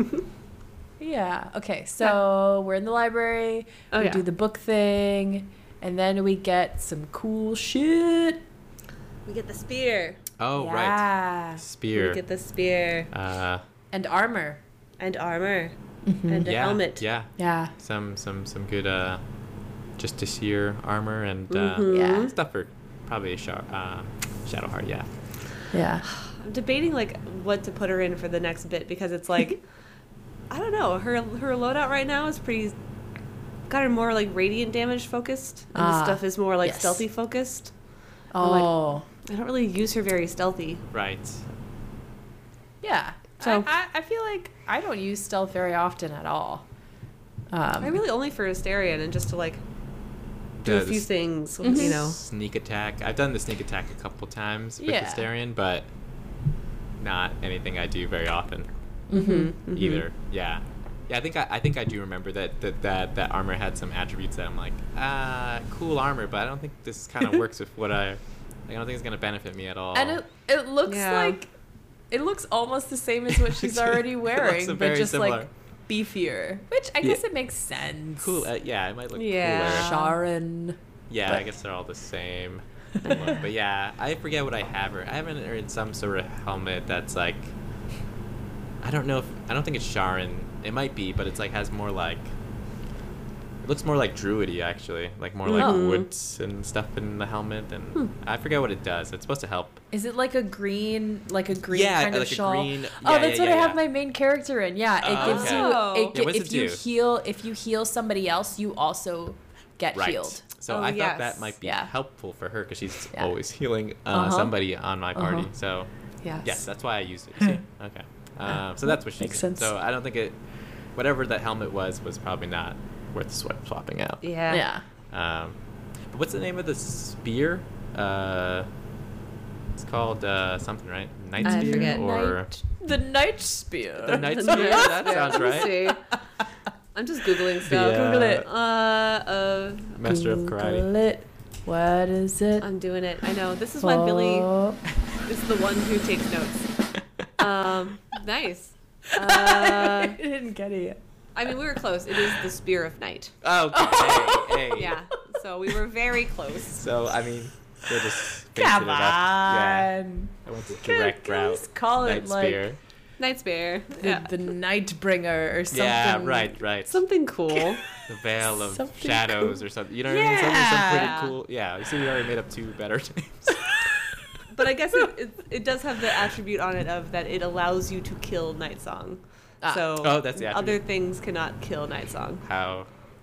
Yeah. Okay. So we're in the library. Oh, we yeah. do the book thing, And then we get some cool shit. We get the spear. Oh, Yeah. right. Spear. We get the spear Uh, And armor. and armor and a yeah, helmet. Yeah. Yeah. Some some some good uh, just to sear armor and uh, Mhm. Yeah. stuff for probably a shar- uh, Shadowheart. Yeah. Yeah. I'm debating like what to put her in for the next bit because it's like I don't know. Her her loadout right now is pretty got her more like radiant damage focused, and Ah, the stuff is more like yes. stealthy focused. Oh. I don't really use her very stealthy. Right. Yeah. So- I, I, I feel like I don't use stealth very often at all. Um, I really only for Asterion and just to like do Yeah, a few this- things, Mhm. you know. Sneak attack. I've done the sneak attack a couple times with Yeah. Asterion, but not anything I do very often Mm-hmm. either. Yeah. Yeah, I think I, I think I do remember that, that that that armor had some attributes that I'm like, ah, cool armor, but I don't think this kind of works with what I. Like, I don't think it's gonna benefit me at all. And it, it looks Yeah. like it looks almost the same as what she's already It looks wearing, but very just similar. like beefier. Which I Yeah. guess it makes sense. Cool. Uh, yeah, it might look Yeah. cooler. Sharon. Yeah, but- I guess they're all the same. look. But yeah, I forget what I have her. I haven't her in some sort of helmet that's like. I don't know if I don't think it's Sharon. It might be, but it's like has more like. It looks more like druidy actually, like more like Oh. woods and stuff in the helmet, and I forget what it does. It's supposed to help. Is it like a green, like a green Yeah, kind of like a shawl? green- oh, yeah, that's yeah, what yeah, I have yeah. my main character in. Yeah, it Oh, gives okay. you. Oh. It Yeah, gi- what does if it you do? heal, if you heal somebody else, you also get Right. healed. So Oh, I thought yes. that might be Yeah. helpful for her because she's Yeah. always healing uh, Uh-huh. somebody on my party. Uh-huh. So Yes. yes, that's why I used it. You see? Okay. Um, so that's what she. Makes sense. So I don't think it, whatever that helmet was, was probably not worth sw- swapping out. Yeah. Yeah. Um, but what's the name of the spear? Uh, it's called uh, something, right? Night I spear forget. or Night, the night spear. the night The spear? night That spear. sounds Let me right. see. I'm just googling stuff. uh, Google it. Uh, uh, Master of karate. Google it. What is it? I'm doing it. I know. This is why Billy Oh. is the one who takes notes. Um, nice. Uh, I didn't get it yet. I mean, we were close. It is the Spear of Night. Okay. hey, hey. Yeah. So we were very close. So I mean, they're just fixing Come it up. Yeah. on. I went the Can- direct can route. just call it, Night like, spear. Night Spear. The, Yeah. the Nightbringer or something. Yeah, right, right. Something cool. The Veil of Something Shadows cool. or something. You know what I mean? Something, some Yeah. pretty cool. Yeah, you see, we already made up two better names. But I guess it, it, it does have the attribute on it of that it allows you to kill Night Song. Ah. So Oh, that's the other attribute. things cannot kill Night Song. How,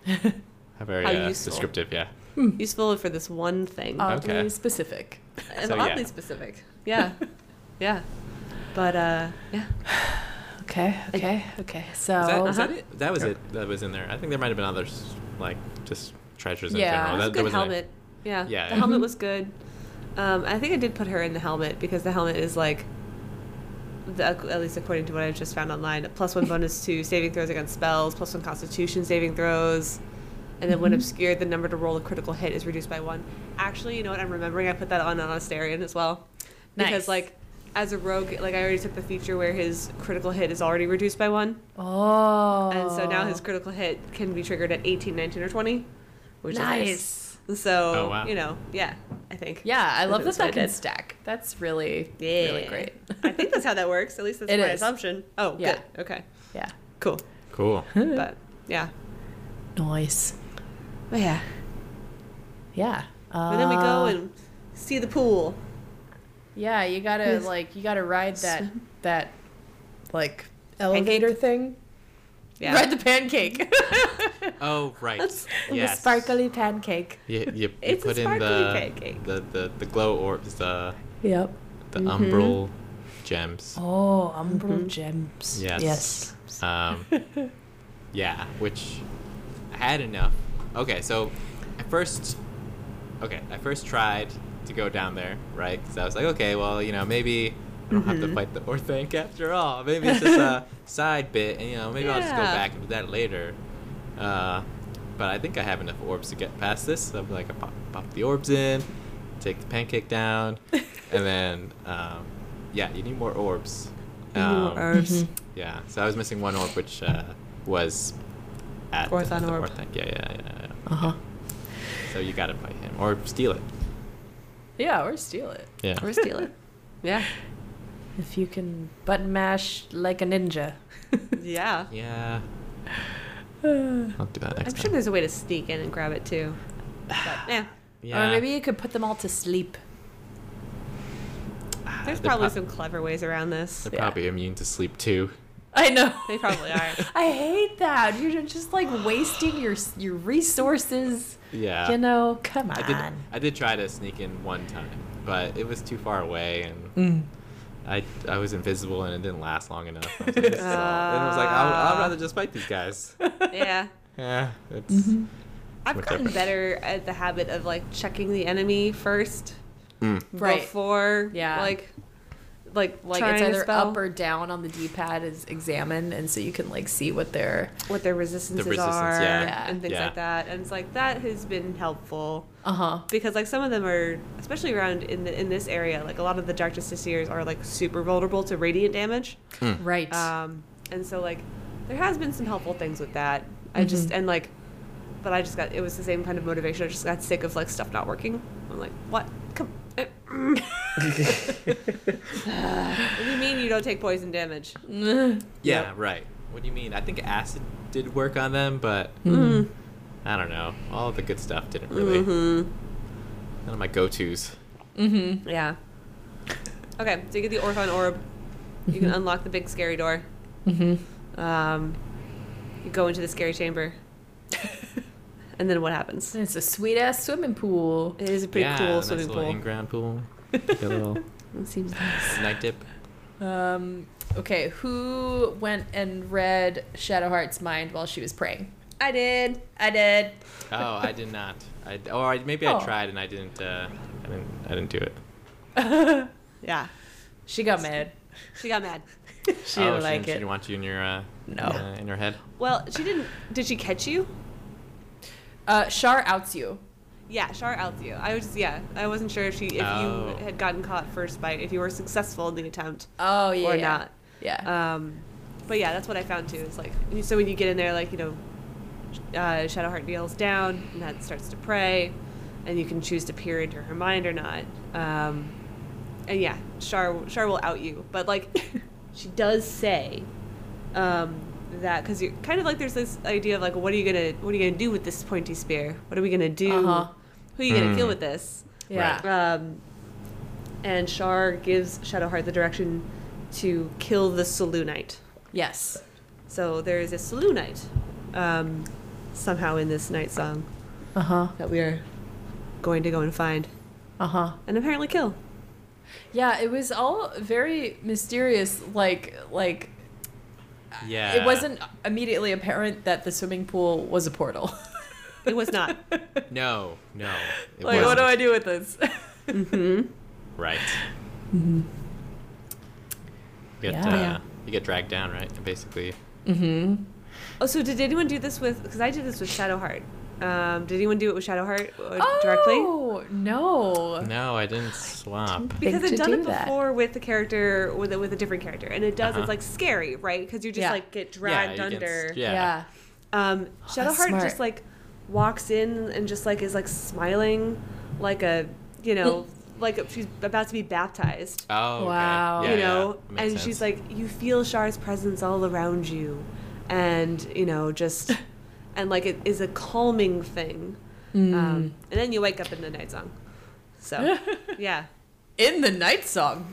how very How uh, useful. descriptive, yeah. Useful for this one thing. Oddly Okay. specific. and so, oddly yeah. specific. Yeah. Yeah. But uh yeah. Okay, okay, okay. So Is that, is that Uh-huh. it? That was it. That was in there. I think there might have been others, like just treasures in Yeah. general. It was That, a there good wasn't a- helmet. Yeah. Yeah, The yeah. helmet was good. Um, I think I did put her in the helmet because the helmet is like, the, at least according to what I just found online, plus one bonus to saving throws against spells, plus one Constitution saving throws, and then when Mm-hmm. obscured, the number to roll a critical hit is reduced by one. Actually, you know what? I'm remembering I put that on on Asterion as well, because Nice. like, as a rogue, like I already took the feature where his critical hit is already reduced by one, Oh. and so now his critical hit can be triggered at eighteen, nineteen, or twenty, which nice. is nice. So, Oh, wow. you know, yeah, I think. Yeah, I love that That's what that I can did. stack. That's really, Yeah. really great. I think that's how that works. At least that's It my is. assumption. Oh, Yeah. good. Okay. Yeah. Cool. Cool. But, yeah. Nice. But yeah. Yeah. Uh, And then we go and see the pool. Yeah, you gotta Yes. like you gotta ride that Swim. that like elevator thing. Yeah. Ride the pancake. Oh, right. That's- yes. The sparkly pancake. You, you, you It's a put in sparkly the, pancake. the, the, the glow orbs, the, Yep. the Mm-hmm. umbral gems. Oh, umbral Mhm. gems. Yes. Yes. Um, yeah, which I had enough. Okay, so I first, okay, I first tried to go down there, right? Because I was like, okay, well, you know, maybe I don't have to Mhm. fight the Orthanc after all. Maybe it's just a side bit, and you know, maybe I'll just go Yeah. back and do that later. Uh, but I think I have enough orbs to get past this. So I'm like, I pop, pop the orbs in, take the pancake down, and then, um, yeah, you need more orbs. You need more Um, orbs. Mhm. Yeah, so I was missing one orb, which uh, was at Orthon the orb. Orthanc. Yeah, yeah, yeah, yeah. Uh huh. So you gotta fight him or steal it. Yeah, or steal it. Yeah. Or steal it. Yeah. If you can button mash like a ninja. Yeah. Yeah. I'll do that next I'm time. sure there's a way to sneak in and grab it too. But, yeah. Yeah. Or maybe you could put them all to sleep. There's They're probably pro- some clever ways around this. They're Yeah. probably immune to sleep too. I know. They probably are. I hate that. You're just like wasting your your resources. Yeah. You know, come on. I did. I did try to sneak in one time, but it was too far away, and Mm. I I was invisible, and it didn't last long enough. I was like, so- and I was like, I'll, I'll rather just fight these guys. Yeah. Yeah. It's. Mm-hmm. I've Much gotten different. better at the habit of like checking the enemy first Mm. Right. before Yeah. like like Like trying it's to either spell up or down on the D-pad is examine, and so you can like see what they're. what their resistances resistance, are yeah. Yeah. and things Yeah. like that. And it's like that has been helpful Uh huh. because like some of them are, especially around in the, in this area, like a lot of the Dark Justiciars are like super vulnerable to radiant damage. Right. Um, and so like there has been some helpful things with that. I just and like, but I just got it was the same kind of motivation. I just got sick of like stuff not working. I'm like, what? Come. eh, mm. What do you mean you don't take poison damage? Yeah. Right. What do you mean? I think acid did work on them, but Mm. I don't know. All of the good stuff didn't really. Mm-hmm. None of my go-tos. Mm-hmm. Yeah. Okay, so you get the Orthon Orb. You can unlock the big scary door. Mm-hmm. Um, you go into the scary chamber. And then what happens? It's a sweet ass swimming pool. It is a pretty yeah, cool nice swimming little pool. in-ground pool. Like a little It seems nice. night dip. Um. Okay. Who went and read Shadowheart's mind while she was praying? I did. I did. Oh, I did not. I or I, maybe Oh. I tried and I didn't. Uh, I didn't. I didn't do it. Yeah. She got mad. She got mad. She oh, didn't she, like didn't, she it. didn't want you in your uh, No. uh, in her head. Well, she didn't. Did she catch you? Uh, Shar outs you. Yeah, Shar outs you. I was just, yeah. I wasn't sure if she if Oh. you had gotten caught first by if you were successful in the attempt Oh yeah. or yeah. not. Yeah. Um, but yeah, that's what I found too. It's like so when you get in there, like you know, uh, Shadowheart kneels down and that starts to pray, and you can choose to peer into her mind or not. Um, and yeah, Shar Shar will out you, but like she does say um, that because you're kind of like there's this idea of like what are you gonna what are you gonna do with this pointy spear? What are we gonna do? Uh-huh. Who are you gonna Mm. kill with this? yeah. Um, and Shar gives Shadowheart the direction to kill the Selûnite. Yes. So there is a Selûnite um, somehow in this night song Uh huh. that we are going to go and find Uh huh. and apparently kill. Yeah. It was all very mysterious. Like like. Yeah. It wasn't immediately apparent that the swimming pool was a portal. It was not. No. No. It Like, what do I wasn't. do with this? Mm-hmm. Right. Mm-hmm. You get Yeah. uh, Yeah. you get dragged down, right? Basically. Mm-hmm. Oh, so did anyone do this with? Because I did this with Shadowheart. Um, did anyone do it with Shadowheart uh, directly? Oh no. No, I didn't swap. Because think I've to done do it that. before with the character with a, with a different character, and it does. Uh-huh. It's like scary, right? Because you just Yeah. like get dragged Yeah, you get under. s- yeah. Yeah. Um, that's Shadowheart smart. just like walks in and just like is like smiling, like a you know, like she's about to be baptized. Oh. Okay. Wow. Yeah, you yeah, know, that makes and sense. she's like, you feel Shar's presence all around you, and you know, just and like it is a calming thing. Mm. Um, and then you wake up in the night song. So, yeah. In the night song.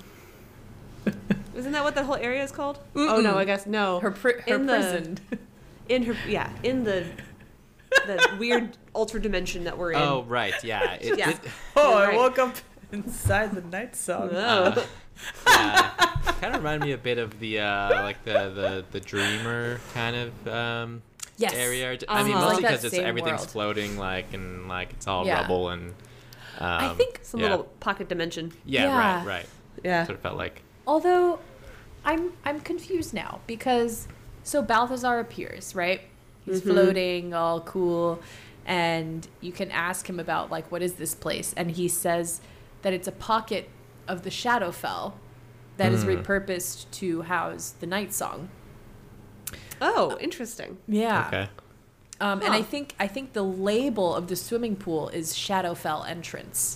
Isn't that what the whole area is called? Oh no, I guess no. Her pri- her In the- prison. in her yeah, in the the weird ultra dimension that we're in. Oh right. Yeah. It, Yeah. it- Oh, Right. I woke up inside the night song. Oh. uh, yeah. Kind of reminded me a bit of the uh, like the, the the dreamer kind of um, Yes. area. I mean, Uh-huh. mostly Like that because it's same everything's world. floating, like and like it's all Yeah. rubble and. Um, I think Some yeah. little pocket dimension. Yeah, Yeah. Right. Right. Yeah. That's what it felt like. Although, I'm I'm confused now because so Balthazar appears, right? He's Mm-hmm. floating, all cool, and you can ask him about like what is this place, and he says that it's a pocket of the Shadowfell that is Mm. repurposed to house the Night Song. Oh, interesting. Yeah. Okay. Um, Huh. And I think I think the label of the swimming pool is Shadowfell entrance.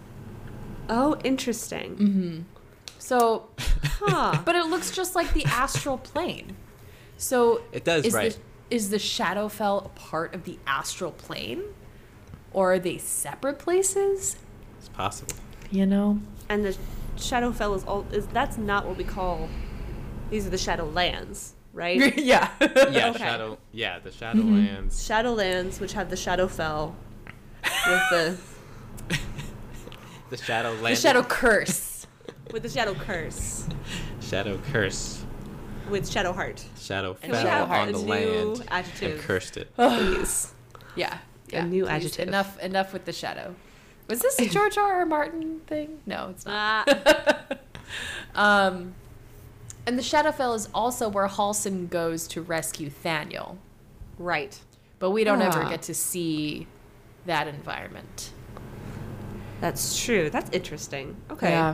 Oh, interesting. Mm-hmm. So, Huh. but it looks just like the astral plane. So It does, is right. The, is the Shadowfell a part of the astral plane, or are they separate places? It's possible. You know. And the Shadowfell is all is that's not what we call. These are the Shadowlands, right? yeah. Yeah, Okay. Shadow. Yeah, the Shadowlands. Shadowlands, which have the Shadowfell with the The Shadowlands. The Shadow Curse. with the Shadow Curse Shadow curse. with Shadowheart. Shadow Can we fell have on a the new land adjective? and cursed it. Please. Yeah. yeah. new please, adjective. Enough. Enough with the shadow. Was this a George R. R. Martin thing? No, it's not. Ah. Um, and the Shadowfell is also where Halsin goes to rescue Thaniel, Right. but we don't ever Ah. get to see that environment. That's true. That's interesting. Okay. Yeah.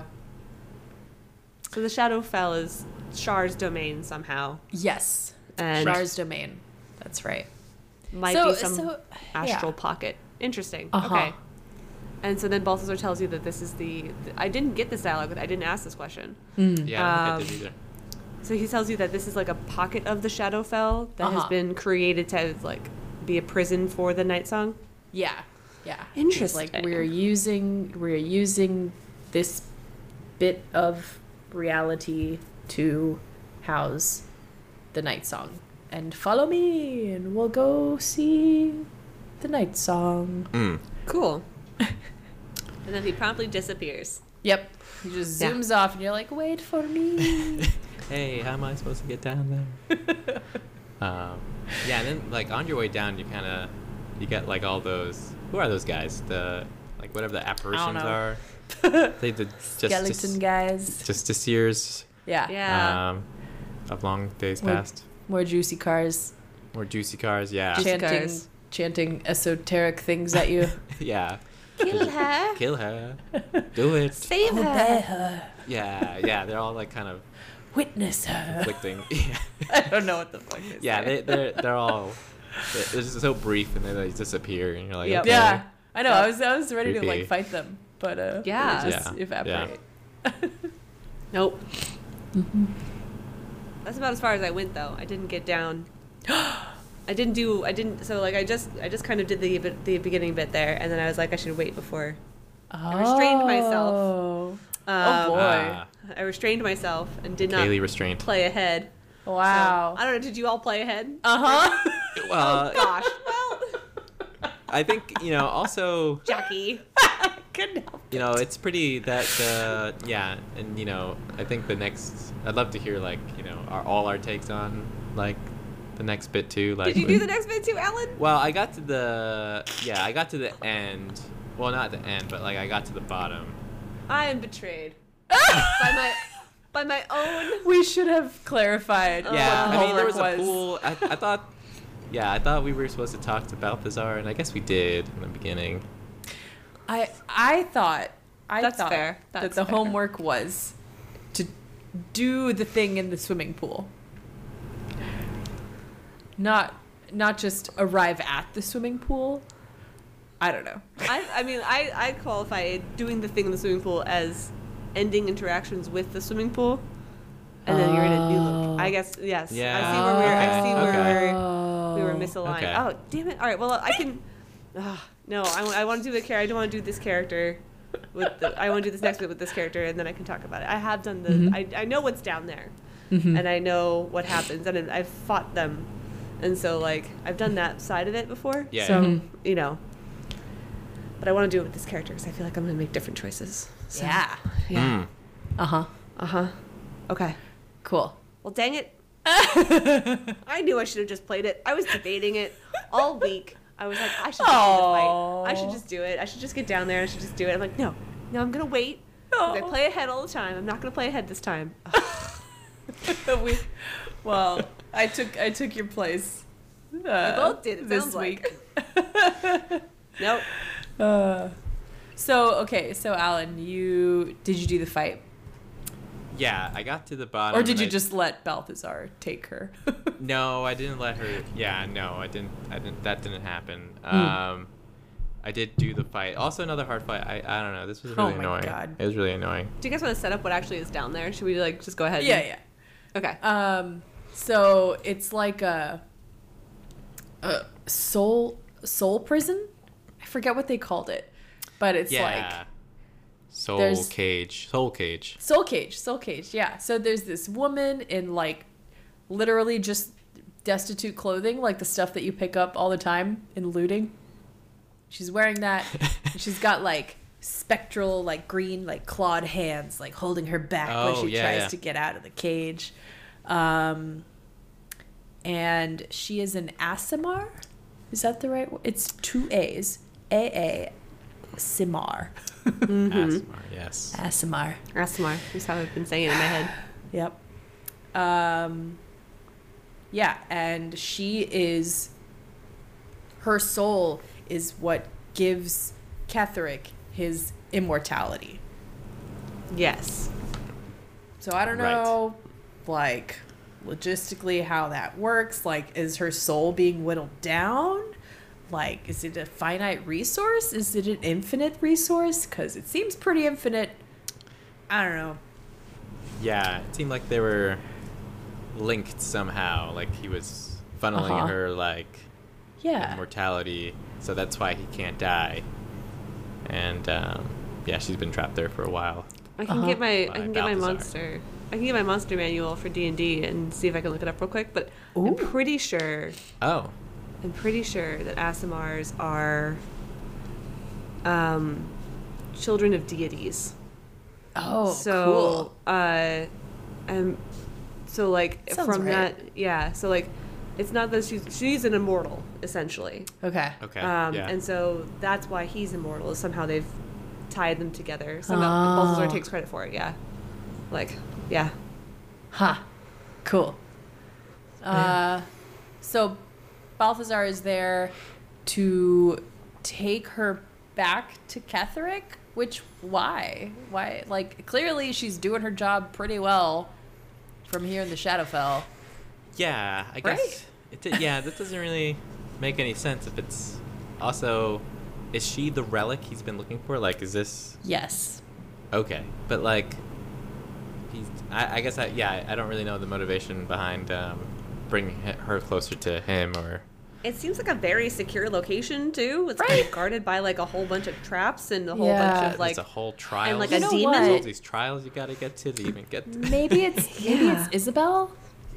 So the Shadowfell is Char's domain somehow. Yes. And Shar's domain. That's right. might So- be some so, astral yeah. pocket. Interesting. Uh-huh. Okay. And so then Balthazar tells you that this is the, th- I didn't get this dialogue. I didn't ask this question. Yeah, I Um, don't think I did either. So he tells you that this is like a pocket of the Shadowfell that has Uh-huh. been created to like be a prison for the Night Song. Yeah. Yeah. Interesting. It's like we're using we're using this bit of reality to house the Night Song. And follow me and we'll go see the Night Song. Mm. Cool. And then he promptly disappears. Yep. He just Yeah. zooms off and you're like, wait for me. Hey, how am I supposed to get down there? um, yeah, and then like on your way down, you kind of you get like all those. Who are those guys? The like whatever the apparitions know. are. They the just Skeleton just, guys. just seers Yeah. Yeah. um, of long days More- past. More juicy cars. More juicy cars, yeah, Juicy chanting cars. chanting esoteric things at you. yeah. Kill her. Kill her. Do it. Save Obey her. her. Yeah, yeah. They're all like kind of Witness her. conflicting. Yeah, I don't know what the fuck is yeah. They, they're they're all. They're just so brief, and then they disappear, and you're like, Yep. okay. Yeah, I know. I was I was ready to Creepy. like fight them, but uh, Yeah. they just Yeah. evaporate. Nope. That's about as far as I went, though. I didn't get down. I didn't do. I didn't. So like, I just, I just kind of did the the beginning bit there, and then I was like, I should wait before. I restrained myself. Oh Um, boy! Ah, I restrained myself and did not Kaylee restrained. play ahead. So, Wow. I don't know. Did you all play ahead? Uh huh. Well, Gosh. Well, I think you know. Also, Jackie. Couldn't help. you know, it's pretty that uh, yeah, and you know, I think the next. I'd love to hear like you know, our, all our takes on like the next bit too. Like, Did you do the next bit too, Ellen? Well, I got to the yeah, I got to the end. Well, not the end, but like I got to the bottom. I am betrayed by my by my own. We should have clarified. Yeah, what the I mean there was homework a pool. I, I thought, yeah, I thought we were supposed to talk to Balthazar, and I guess we did in the beginning. I I thought I That's thought fair. that That's the fair. homework was to do the thing in the swimming pool. Not not just arrive at the swimming pool. I don't know. I, I mean, I, I qualify doing the thing in the swimming pool as ending interactions with the swimming pool, and then you're in a new Oh. look. I guess yes. Yeah. I see where we're. I see Okay, where okay. we were misaligned. Okay. Oh damn it! All right. Well, I can. Uh, no, I, want to do the character. I don't want to do this character. With the, I want to do this next bit with this character, and then I can talk about it. I have done the. Mhm. I, I know what's down there, Mhm. and I know what happens, and I've fought them, and so like I've done that side of it before. Yeah. So Mhm. you know. But I want to do it with this character because I feel like I'm going to make different choices. So, Yeah. Yeah. Mm. Uh huh. Uh huh. Okay. Cool. Well, dang it. I knew I should have just played it. I was debating it all week. I was like, I should just do the fight. I should just do it. I should just get down there. I should just do it. I'm like, no. No, I'm going to wait. 'Cause I Aw. play ahead all the time. I'm not going to play ahead this time. we, well, I took I took your place. Uh, both did, it this sounds like. week. Nope. Uh, so okay, so Alan, you did you do the fight? Yeah, I got to the bottom. Or did and you I- just let Balthazar take her? No, I didn't let her. Yeah, no, I didn't. I didn't. That didn't happen. Hmm. Um, I did do the fight. Also, another hard fight. I, I don't know. This was Oh really my annoying. God. It was really annoying. Do you guys want to set up what actually is down there? Should we like just go ahead? yeah, and- yeah. Okay. Um, so it's like a, a soul soul prison. I forget what they called it, but it's yeah. like Soul there's- cage. Soul cage. soul cage, soul cage. Yeah. So there's this woman in like literally just destitute clothing, like the stuff that you pick up all the time in looting. She's wearing that. and she's got like spectral, like green, like clawed hands, like holding her back when Oh, she yeah, tries yeah. to get out of the cage. Um, and she is an Asimar. Is that the right word? It's two A's. A A Simar. Asmar, yes. Asimar. Asmar. That's how I've been saying it in my head. Yep. Um, yeah, and she is. Her soul is what gives Ketheric his immortality. Yes. So I don't Right. know, like, logistically how that works. Like, is her soul being whittled down? Like, is it a finite resource? Is it an infinite resource? Because it seems pretty infinite. I don't know. Yeah, it seemed like they were linked somehow. Like he was funneling Uh-huh. her like Yeah. immortality, so that's why he can't die. And um, yeah, she's been trapped there for a while. I can Uh-huh. get my By I can get my Balthazar. monster. I can get my monster manual for D and D and see if I can look it up real quick. But Ooh. I'm pretty sure Oh, I'm pretty sure that Asimars are um, children of deities. Oh, so, cool. uh, um, so like Sounds from right. that, yeah. So like, it's not that she's she's an immortal essentially. Okay. okay. Um, yeah. And so that's why he's immortal. Is somehow they've tied them together. Somehow Oh. Balthazar takes credit for it. Yeah, like yeah. Huh. Cool. Uh, so Balthazar is there to take her back to Ketheric, which why? Why? Like, clearly she's doing her job pretty well from here in the Shadowfell. Yeah, I Right? guess. It did, yeah, that doesn't really make any sense. If it's also, is she the relic he's been looking for? Like, is this Yes. okay? But like, he's. I, I guess I yeah. I don't really know the motivation behind um, bringing he- her closer to him or. It seems like a very secure location too. It's kind Right? of guarded by like a whole bunch of traps and a whole Yeah. bunch of like. It's a whole trial. like a You know demon? what? All these trials you gotta get to to even get. To. Maybe it's maybe Yeah. it's Isabel.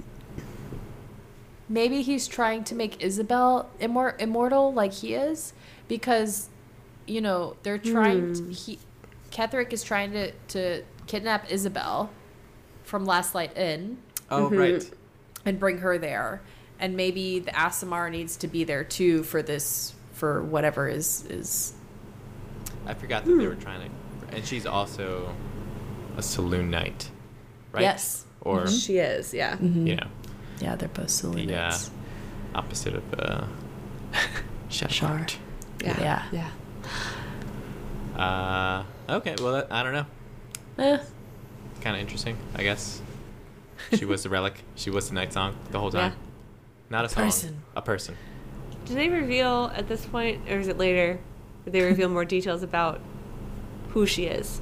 Maybe he's trying to make Isabel immor- immortal like he is, because, you know, they're trying. To, he, Ketheric is trying to to kidnap Isabel from Last Light Inn Oh right. and bring her there, and maybe the Asimar needs to be there too for this for whatever is is. I forgot that they were trying to, and she's also a saloon knight, right? Yes. Or She is, yeah. you know, Yeah, they're both the uh, Selenites. opposite of uh, Shar. Shadowheart. Yeah. Yeah. Yeah. Uh, okay, well, that, I don't know. Eh. Kind of interesting, I guess. She was the relic. She was the night song the whole time. Yeah. Not a song. Person. A person. Do they reveal at this point, or is it later? Did they reveal more details about who she is?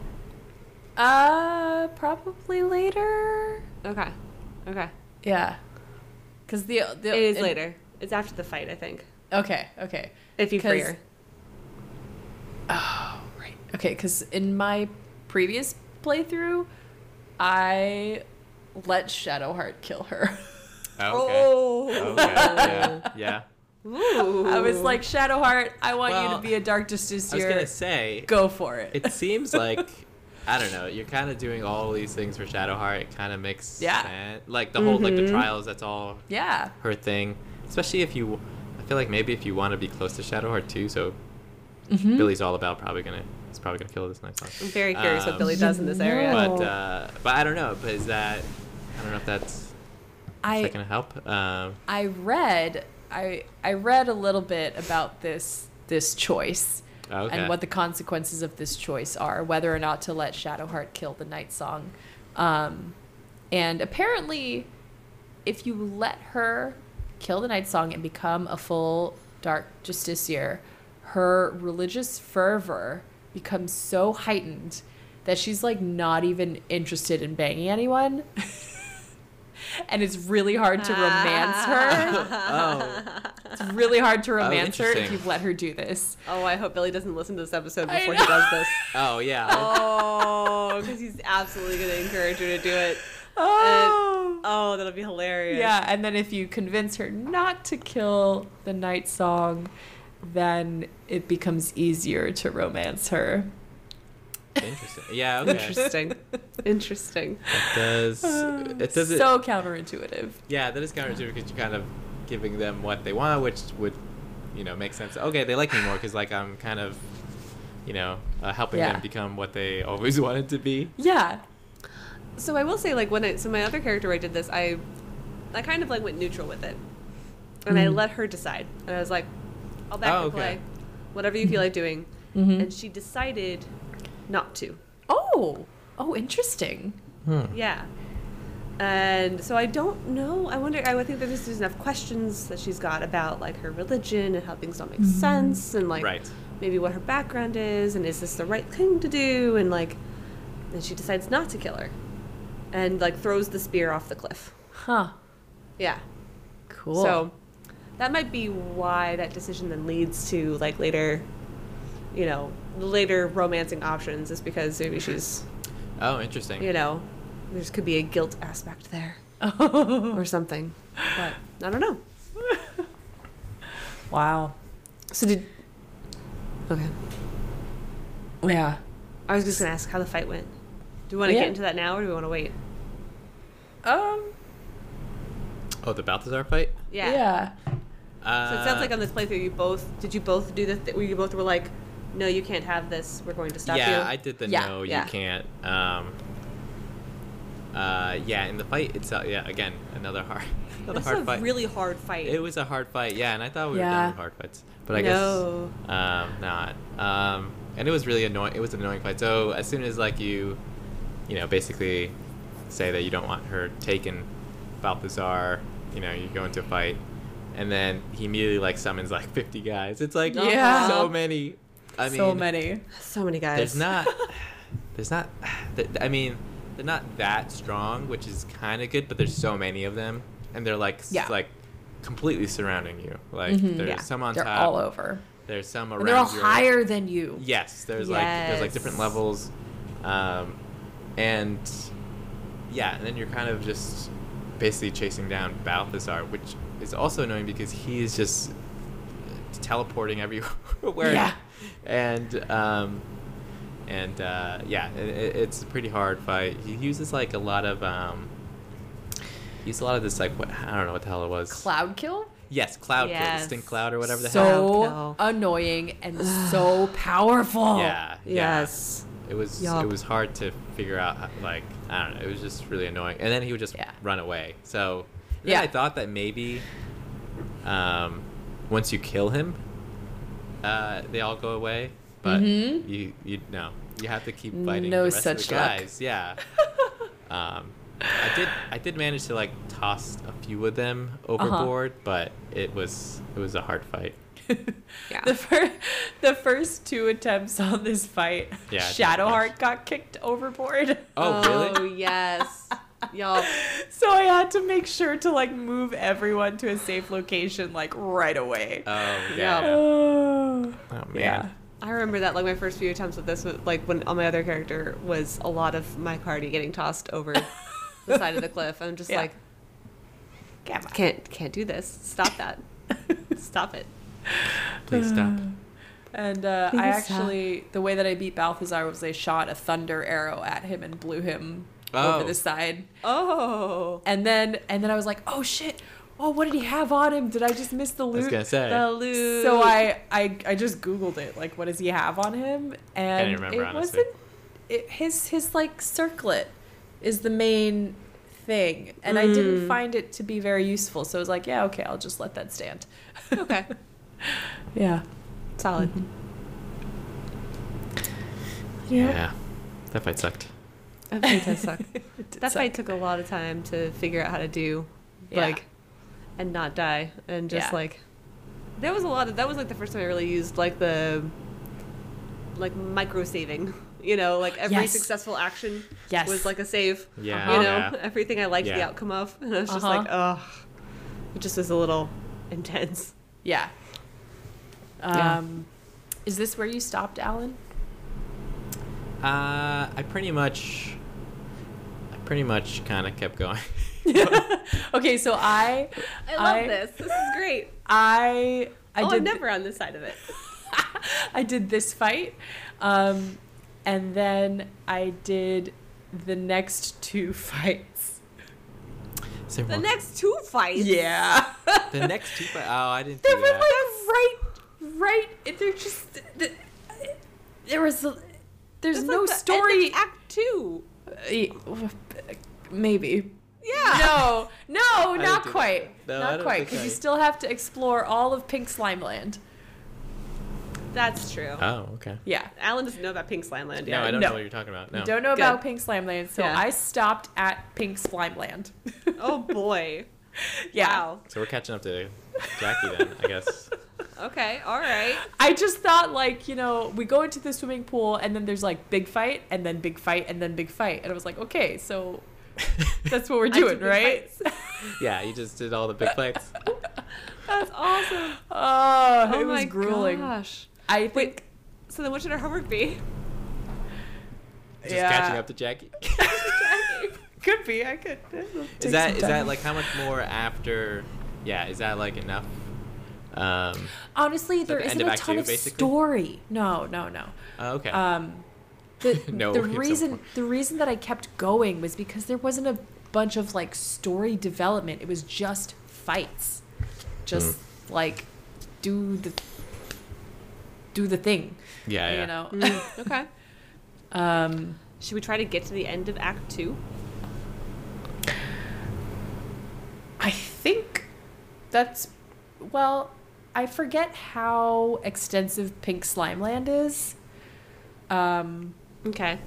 Uh, probably later. Okay. Okay. Yeah. Because the, the It is it- later. It's after the fight, I think. Okay, okay. If you free 'Cause- her. Oh, right. Okay, because in my previous playthrough, I let Shadowheart kill her. Oh, okay. Oh. Okay. Yeah. Yeah. Ooh. I was like, Shadowheart, I want you Well, to be a Dark I was Justiciar. gonna say. Go for it. It seems like I don't know. You're kind of doing all these things for Shadowheart. It kind of makes Yeah. sense. Like the whole like the trials. That's all yeah. her thing. Especially if you, I feel like maybe if you want to be close to Shadowheart too. So Mm-hmm. Billy's all about probably gonna. He's probably gonna kill this night song. I'm very curious Um, what Billy does in this area. But uh, but I don't know. But is that? I don't know if that's. Is I that gonna help? Um, I read I I read a little bit about this this choice okay. and what the consequences of this choice are, whether or not to let Shadowheart kill the Night Song. Um, and apparently, if you let her kill the Night Song and become a full Dark Justiciar, her religious fervor becomes so heightened that she's like not even interested in banging anyone. And it's really hard to romance her. Oh. It's really hard to romance her if interesting. you've let her do this. Oh, I hope Billy doesn't listen to this episode I before know. he does this. Oh yeah. Oh, because he's absolutely going to encourage her to do it. Oh. And, oh, that'll be hilarious. Yeah, and then if you convince her not to kill the Night Song, then it becomes easier to romance her. Interesting. Yeah. Okay. Interesting. Interesting. It does. It does. It, So counterintuitive. yeah, that is counterintuitive because you're kind of giving them what they want, which would, you know, make sense. Okay, they like me more because like I'm kind of, you know, uh, helping Yeah. them become what they always wanted to be. Yeah. So I will say, like, when I, so my other character, I did this, I, I kind of, like, went neutral with it. And I Mm. let her decide. And I was like, I'll back Oh, the okay. play. Whatever you feel like doing. Mhm. And she decided not to. Oh. Oh, interesting. Hmm. Yeah. And so I don't know. I wonder, I think that there's there's enough questions that she's got about, like, her religion and how things don't make sense. And, like, Right. maybe what her background is. And is this the right thing to do? And, like, then she decides not to kill her. And, like, throws the spear off the cliff. Huh. Yeah. Cool. So that might be why that decision then leads to, like, later, you know, later romancing options is because maybe she's, Oh, interesting. you know, there could be a guilt aspect there Oh. or something. But I don't know. Wow. So did. Okay. Yeah. I was just going to ask how the fight went. Do we want to Yeah. get into that now or do we want to wait? Um. Oh, the Balthazar fight. Yeah. Yeah. Uh, So it sounds like on this playthrough, you both, did you both do the, th- where you both were like, no, you can't have this. We're going to stop yeah, you. I did the Yeah, no, yeah. you can't. Um, uh, yeah, in the fight itself, yeah, again, another hard, another This hard is a fight. really hard fight. It was a hard fight, yeah, and I thought we were Yeah. done with hard fights, but I No. guess um, not. Um, and it was really annoying. It was an annoying fight. So as soon as like you, you know, basically say that you don't want her taken, Balthazar, you know, you go into a fight, and then he immediately like summons like fifty guys. It's like Yeah. so many. I mean, so many. So many guys. there's not, there's not. th- I mean, they're not that strong, which is kind of good. But there's so many of them, and they're like, s- Yeah. like, completely surrounding you. Like Mhm. there's Yeah. some on They're top. all over. There's some around. And they're all your- higher than you. Yes, there's like there's like different Yes. levels, um, and yeah, and then you're kind of just basically chasing down Balthazar, which is also annoying because he is just teleporting everywhere. Yeah. And um, and uh, yeah, it, it- it's a pretty hard fight. He uses like a lot of um, he used a lot of this like what I don't know what the hell it was. Cloud kill? Yes, cloud kill, Yes. distinct cloud or whatever the hell. So Cloud kill. annoying and so powerful. Yeah, yeah. Yes. It was Yup. it was hard to figure out how, like I don't know, it was just really annoying. And then he would just Yeah. run away. So then Yeah. I thought that maybe um, once you kill him, uh, they all go away. But Mhm. you you no, you have to keep fighting No the rest such of the luck. guys. Yeah. um, I did I did manage to like toss a few of them Uh-huh. overboard, but it was it was a hard fight. Yeah. The, fir- the first two attempts on this fight, Yeah, I did a Shadowheart got kicked overboard. Oh, Oh, really? yes. Y'all. So I had to make sure to like move everyone to a safe location like right away. Oh Yeah. yeah. Oh, Oh man. yeah. I remember that, like, my first few attempts with this, was, like, when on my other character, was a lot of my party getting tossed over the side of the cliff. I'm just Yeah. like, can't, can't do this. Stop that. Stop it. Please stop. And uh, Please I stop. actually, the way that I beat Balthazar was I shot a thunder arrow at him and blew him Oh. over the side. Oh. And then, and then I was like, oh shit! Oh, what did he have on him? Did I just miss the loot? I was gonna say. The loot. So I, I, I just Googled it. Like, what does he have on him? And even remember, it honestly. wasn't. It, his his like circlet is the main thing, and I didn't Mm. find it to be very useful. So I was like, yeah, okay, I'll just let that stand. Okay. Yeah. Solid. Yeah. That fight sucked. That fight does suck. It did That suck. fight took a lot of time to figure out how to do, Yeah. like, and not die, and just Yeah. like, there was a lot of that was like the first time I really used like the, like micro saving. You know, like every Yes. successful action Yes. was like a save. Yeah, You know, yeah. everything I liked the Yeah. outcome of, and I was just Uh-huh. like, oh, it just was a little intense. Yeah. Yeah. Um, is this where you stopped, Alan? Uh, I pretty much, I pretty much kind of kept going. Okay, so I, I love this. This is great. I, I oh, did I'm never on this side of it. I did this fight, um, and then I did the next two fights. So The what- next two fights. Yeah. the next two. Fi- oh, I didn't They do were that. like right, right. They're just. There was. A, there's That's no like the story. end of Act two. Uh, Maybe. Yeah. No, no, didn't not do that. quite. No, I not don't quite, think because I- you still have to explore all of Pink Slime Land. That's true. Oh, okay. Yeah. Alan doesn't know about Pink Slime Land yet. No, I don't No. know what you're talking about. No. You don't know Good. about Pink Slime Land, so Yeah. I stopped at Pink Slime Land. Oh boy. Yeah. Wow. So we're catching up to Jackie then, I guess. Okay. All right. I just thought, like, you know, we go into the swimming pool and then there's like big fight and then big fight and then big fight. And I was like, okay, so that's what we're I do doing, big right? fights. Yeah, you just did all the big fights. That's awesome. Oh, Oh it was my grueling. gosh. I think. So then, what should our homework be? Just Yeah. catching up to Jackie. Could be. I could. Is that is that like how much more after? Yeah, is that like enough? Um. Honestly, that there the end isn't of a Act ton two, of basically? story. No, no, no. Oh, okay. Um, the No, the we have some reason more. the reason that I kept going was because there wasn't a bunch of like story development. It was just fights, just Hmm. like do the do the thing. yeah, yeah. You know. Mm, okay. um, Should we try to get to the end of Act two? I think that's well. I forget how extensive Pink Slime Land is. Um, Okay.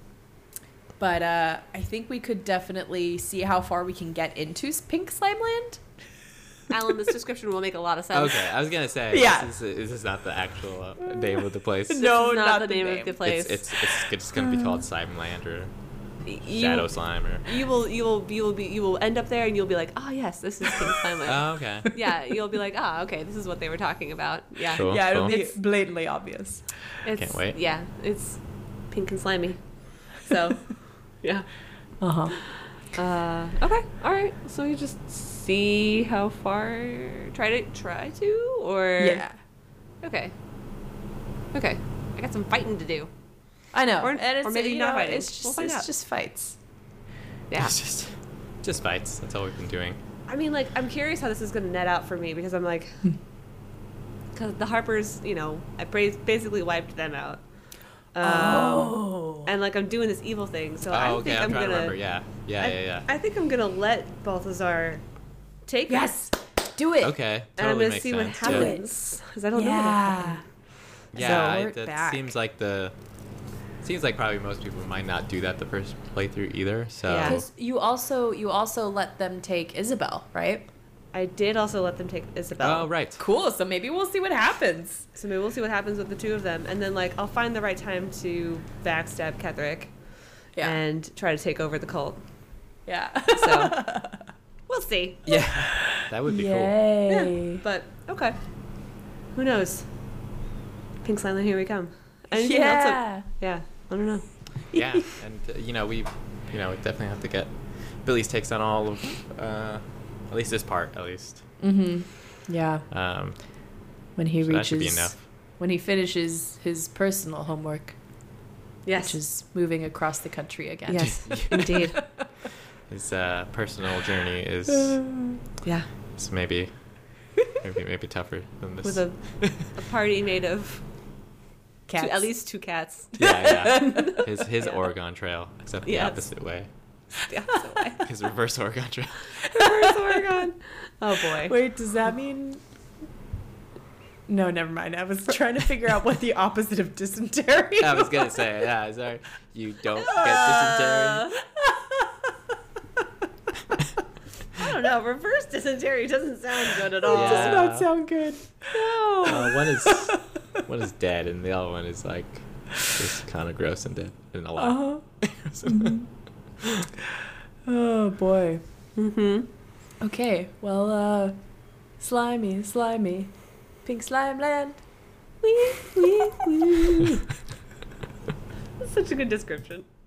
but uh, I think we could definitely see how far we can get into s- Pink Slime Land. Alan, this description will make a lot of sense. Okay, I was gonna say. Yeah. This is, this is not the actual uh, name of the place. No, This is not, not the the name, name. of the place. It's it's it's, it's gonna be called Slime Land or you, Shadow Slime or. You will, you will, you will be, you will end up there, and you'll be like, oh yes, this is Pink Slime Land. Oh, okay. Yeah, you'll be like, ah, okay, this is what they were talking about. Yeah. Cool. Yeah, it'll cool. be blatantly obvious. It's, Can't wait. Yeah, it's pink and slimy. So, yeah. Uh huh. Uh, okay, all right. So we just see how far. Try to try to, or Yeah, Okay. Okay. I got some fighting to do. I know. Or- and it's, or maybe you not know, fighting. It's just We'll find it's out. just fights. Yeah. It's just just fights. That's all we've been doing. I mean, like, I'm curious how this is going to net out for me because I'm like, because the Harpers, you know, I bas- basically wiped them out. Um, Oh. And like, I'm doing this evil thing, so Oh, I okay. think I'm, I'm, trying gonna. to remember. Yeah, yeah, I, yeah, yeah. I think I'm gonna let Balthazar take it. Yes. Do it. Okay, And I'm totally gonna makes see what sense. Yeah. happens because I don't know what'll Yeah. happen. Yeah, So I- we're that back. seems like the seems like probably most people might not do that the first playthrough either. So Yeah. Because you also you also let them take Isabel, right? I did also let them take Isabel. oh right, Cool. So maybe we'll see what happens. So maybe we'll see what happens with the two of them, and then like I'll find the right time to backstab Ketherick Yeah. and try to take over the cult. yeah. So we'll see. yeah, that would be cool. Yay. Yeah, but okay. Who knows? Pink Slime Land, here we come. Anything else? Yeah. Of- yeah, I don't know. Yeah, and uh, you know we, you know we definitely have to get Billy's takes on all of, uh, at least this part at least. Mm-hmm. Yeah. Um, When he so that reaches should be enough. when he finishes his personal homework, Yes. which is moving across the country again. Yes, indeed. His uh, personal journey is, Yeah. is maybe maybe maybe tougher than this. With a, a party made of Cats. two, at least two cats. yeah, yeah. His his Oregon Trail, except the Yes. opposite way. The opposite way. His reverse Oregon Trail. Reverse Oregon. Oh boy. Wait, does that mean No, never mind. I was trying to figure out what the opposite of dysentery I was gonna say, yeah, sorry. You don't get dysentery. I don't know. Reverse dysentery doesn't sound good at all. It does not sound good. No. Uh, one is one is dead, and the other one is like just kind of gross and dead and alive. Uh-huh. Mm-hmm. Oh boy. Mm-hmm. Okay. Well, uh, slimy, slimy, pink slime land. Wee wee wee. That's such a good description.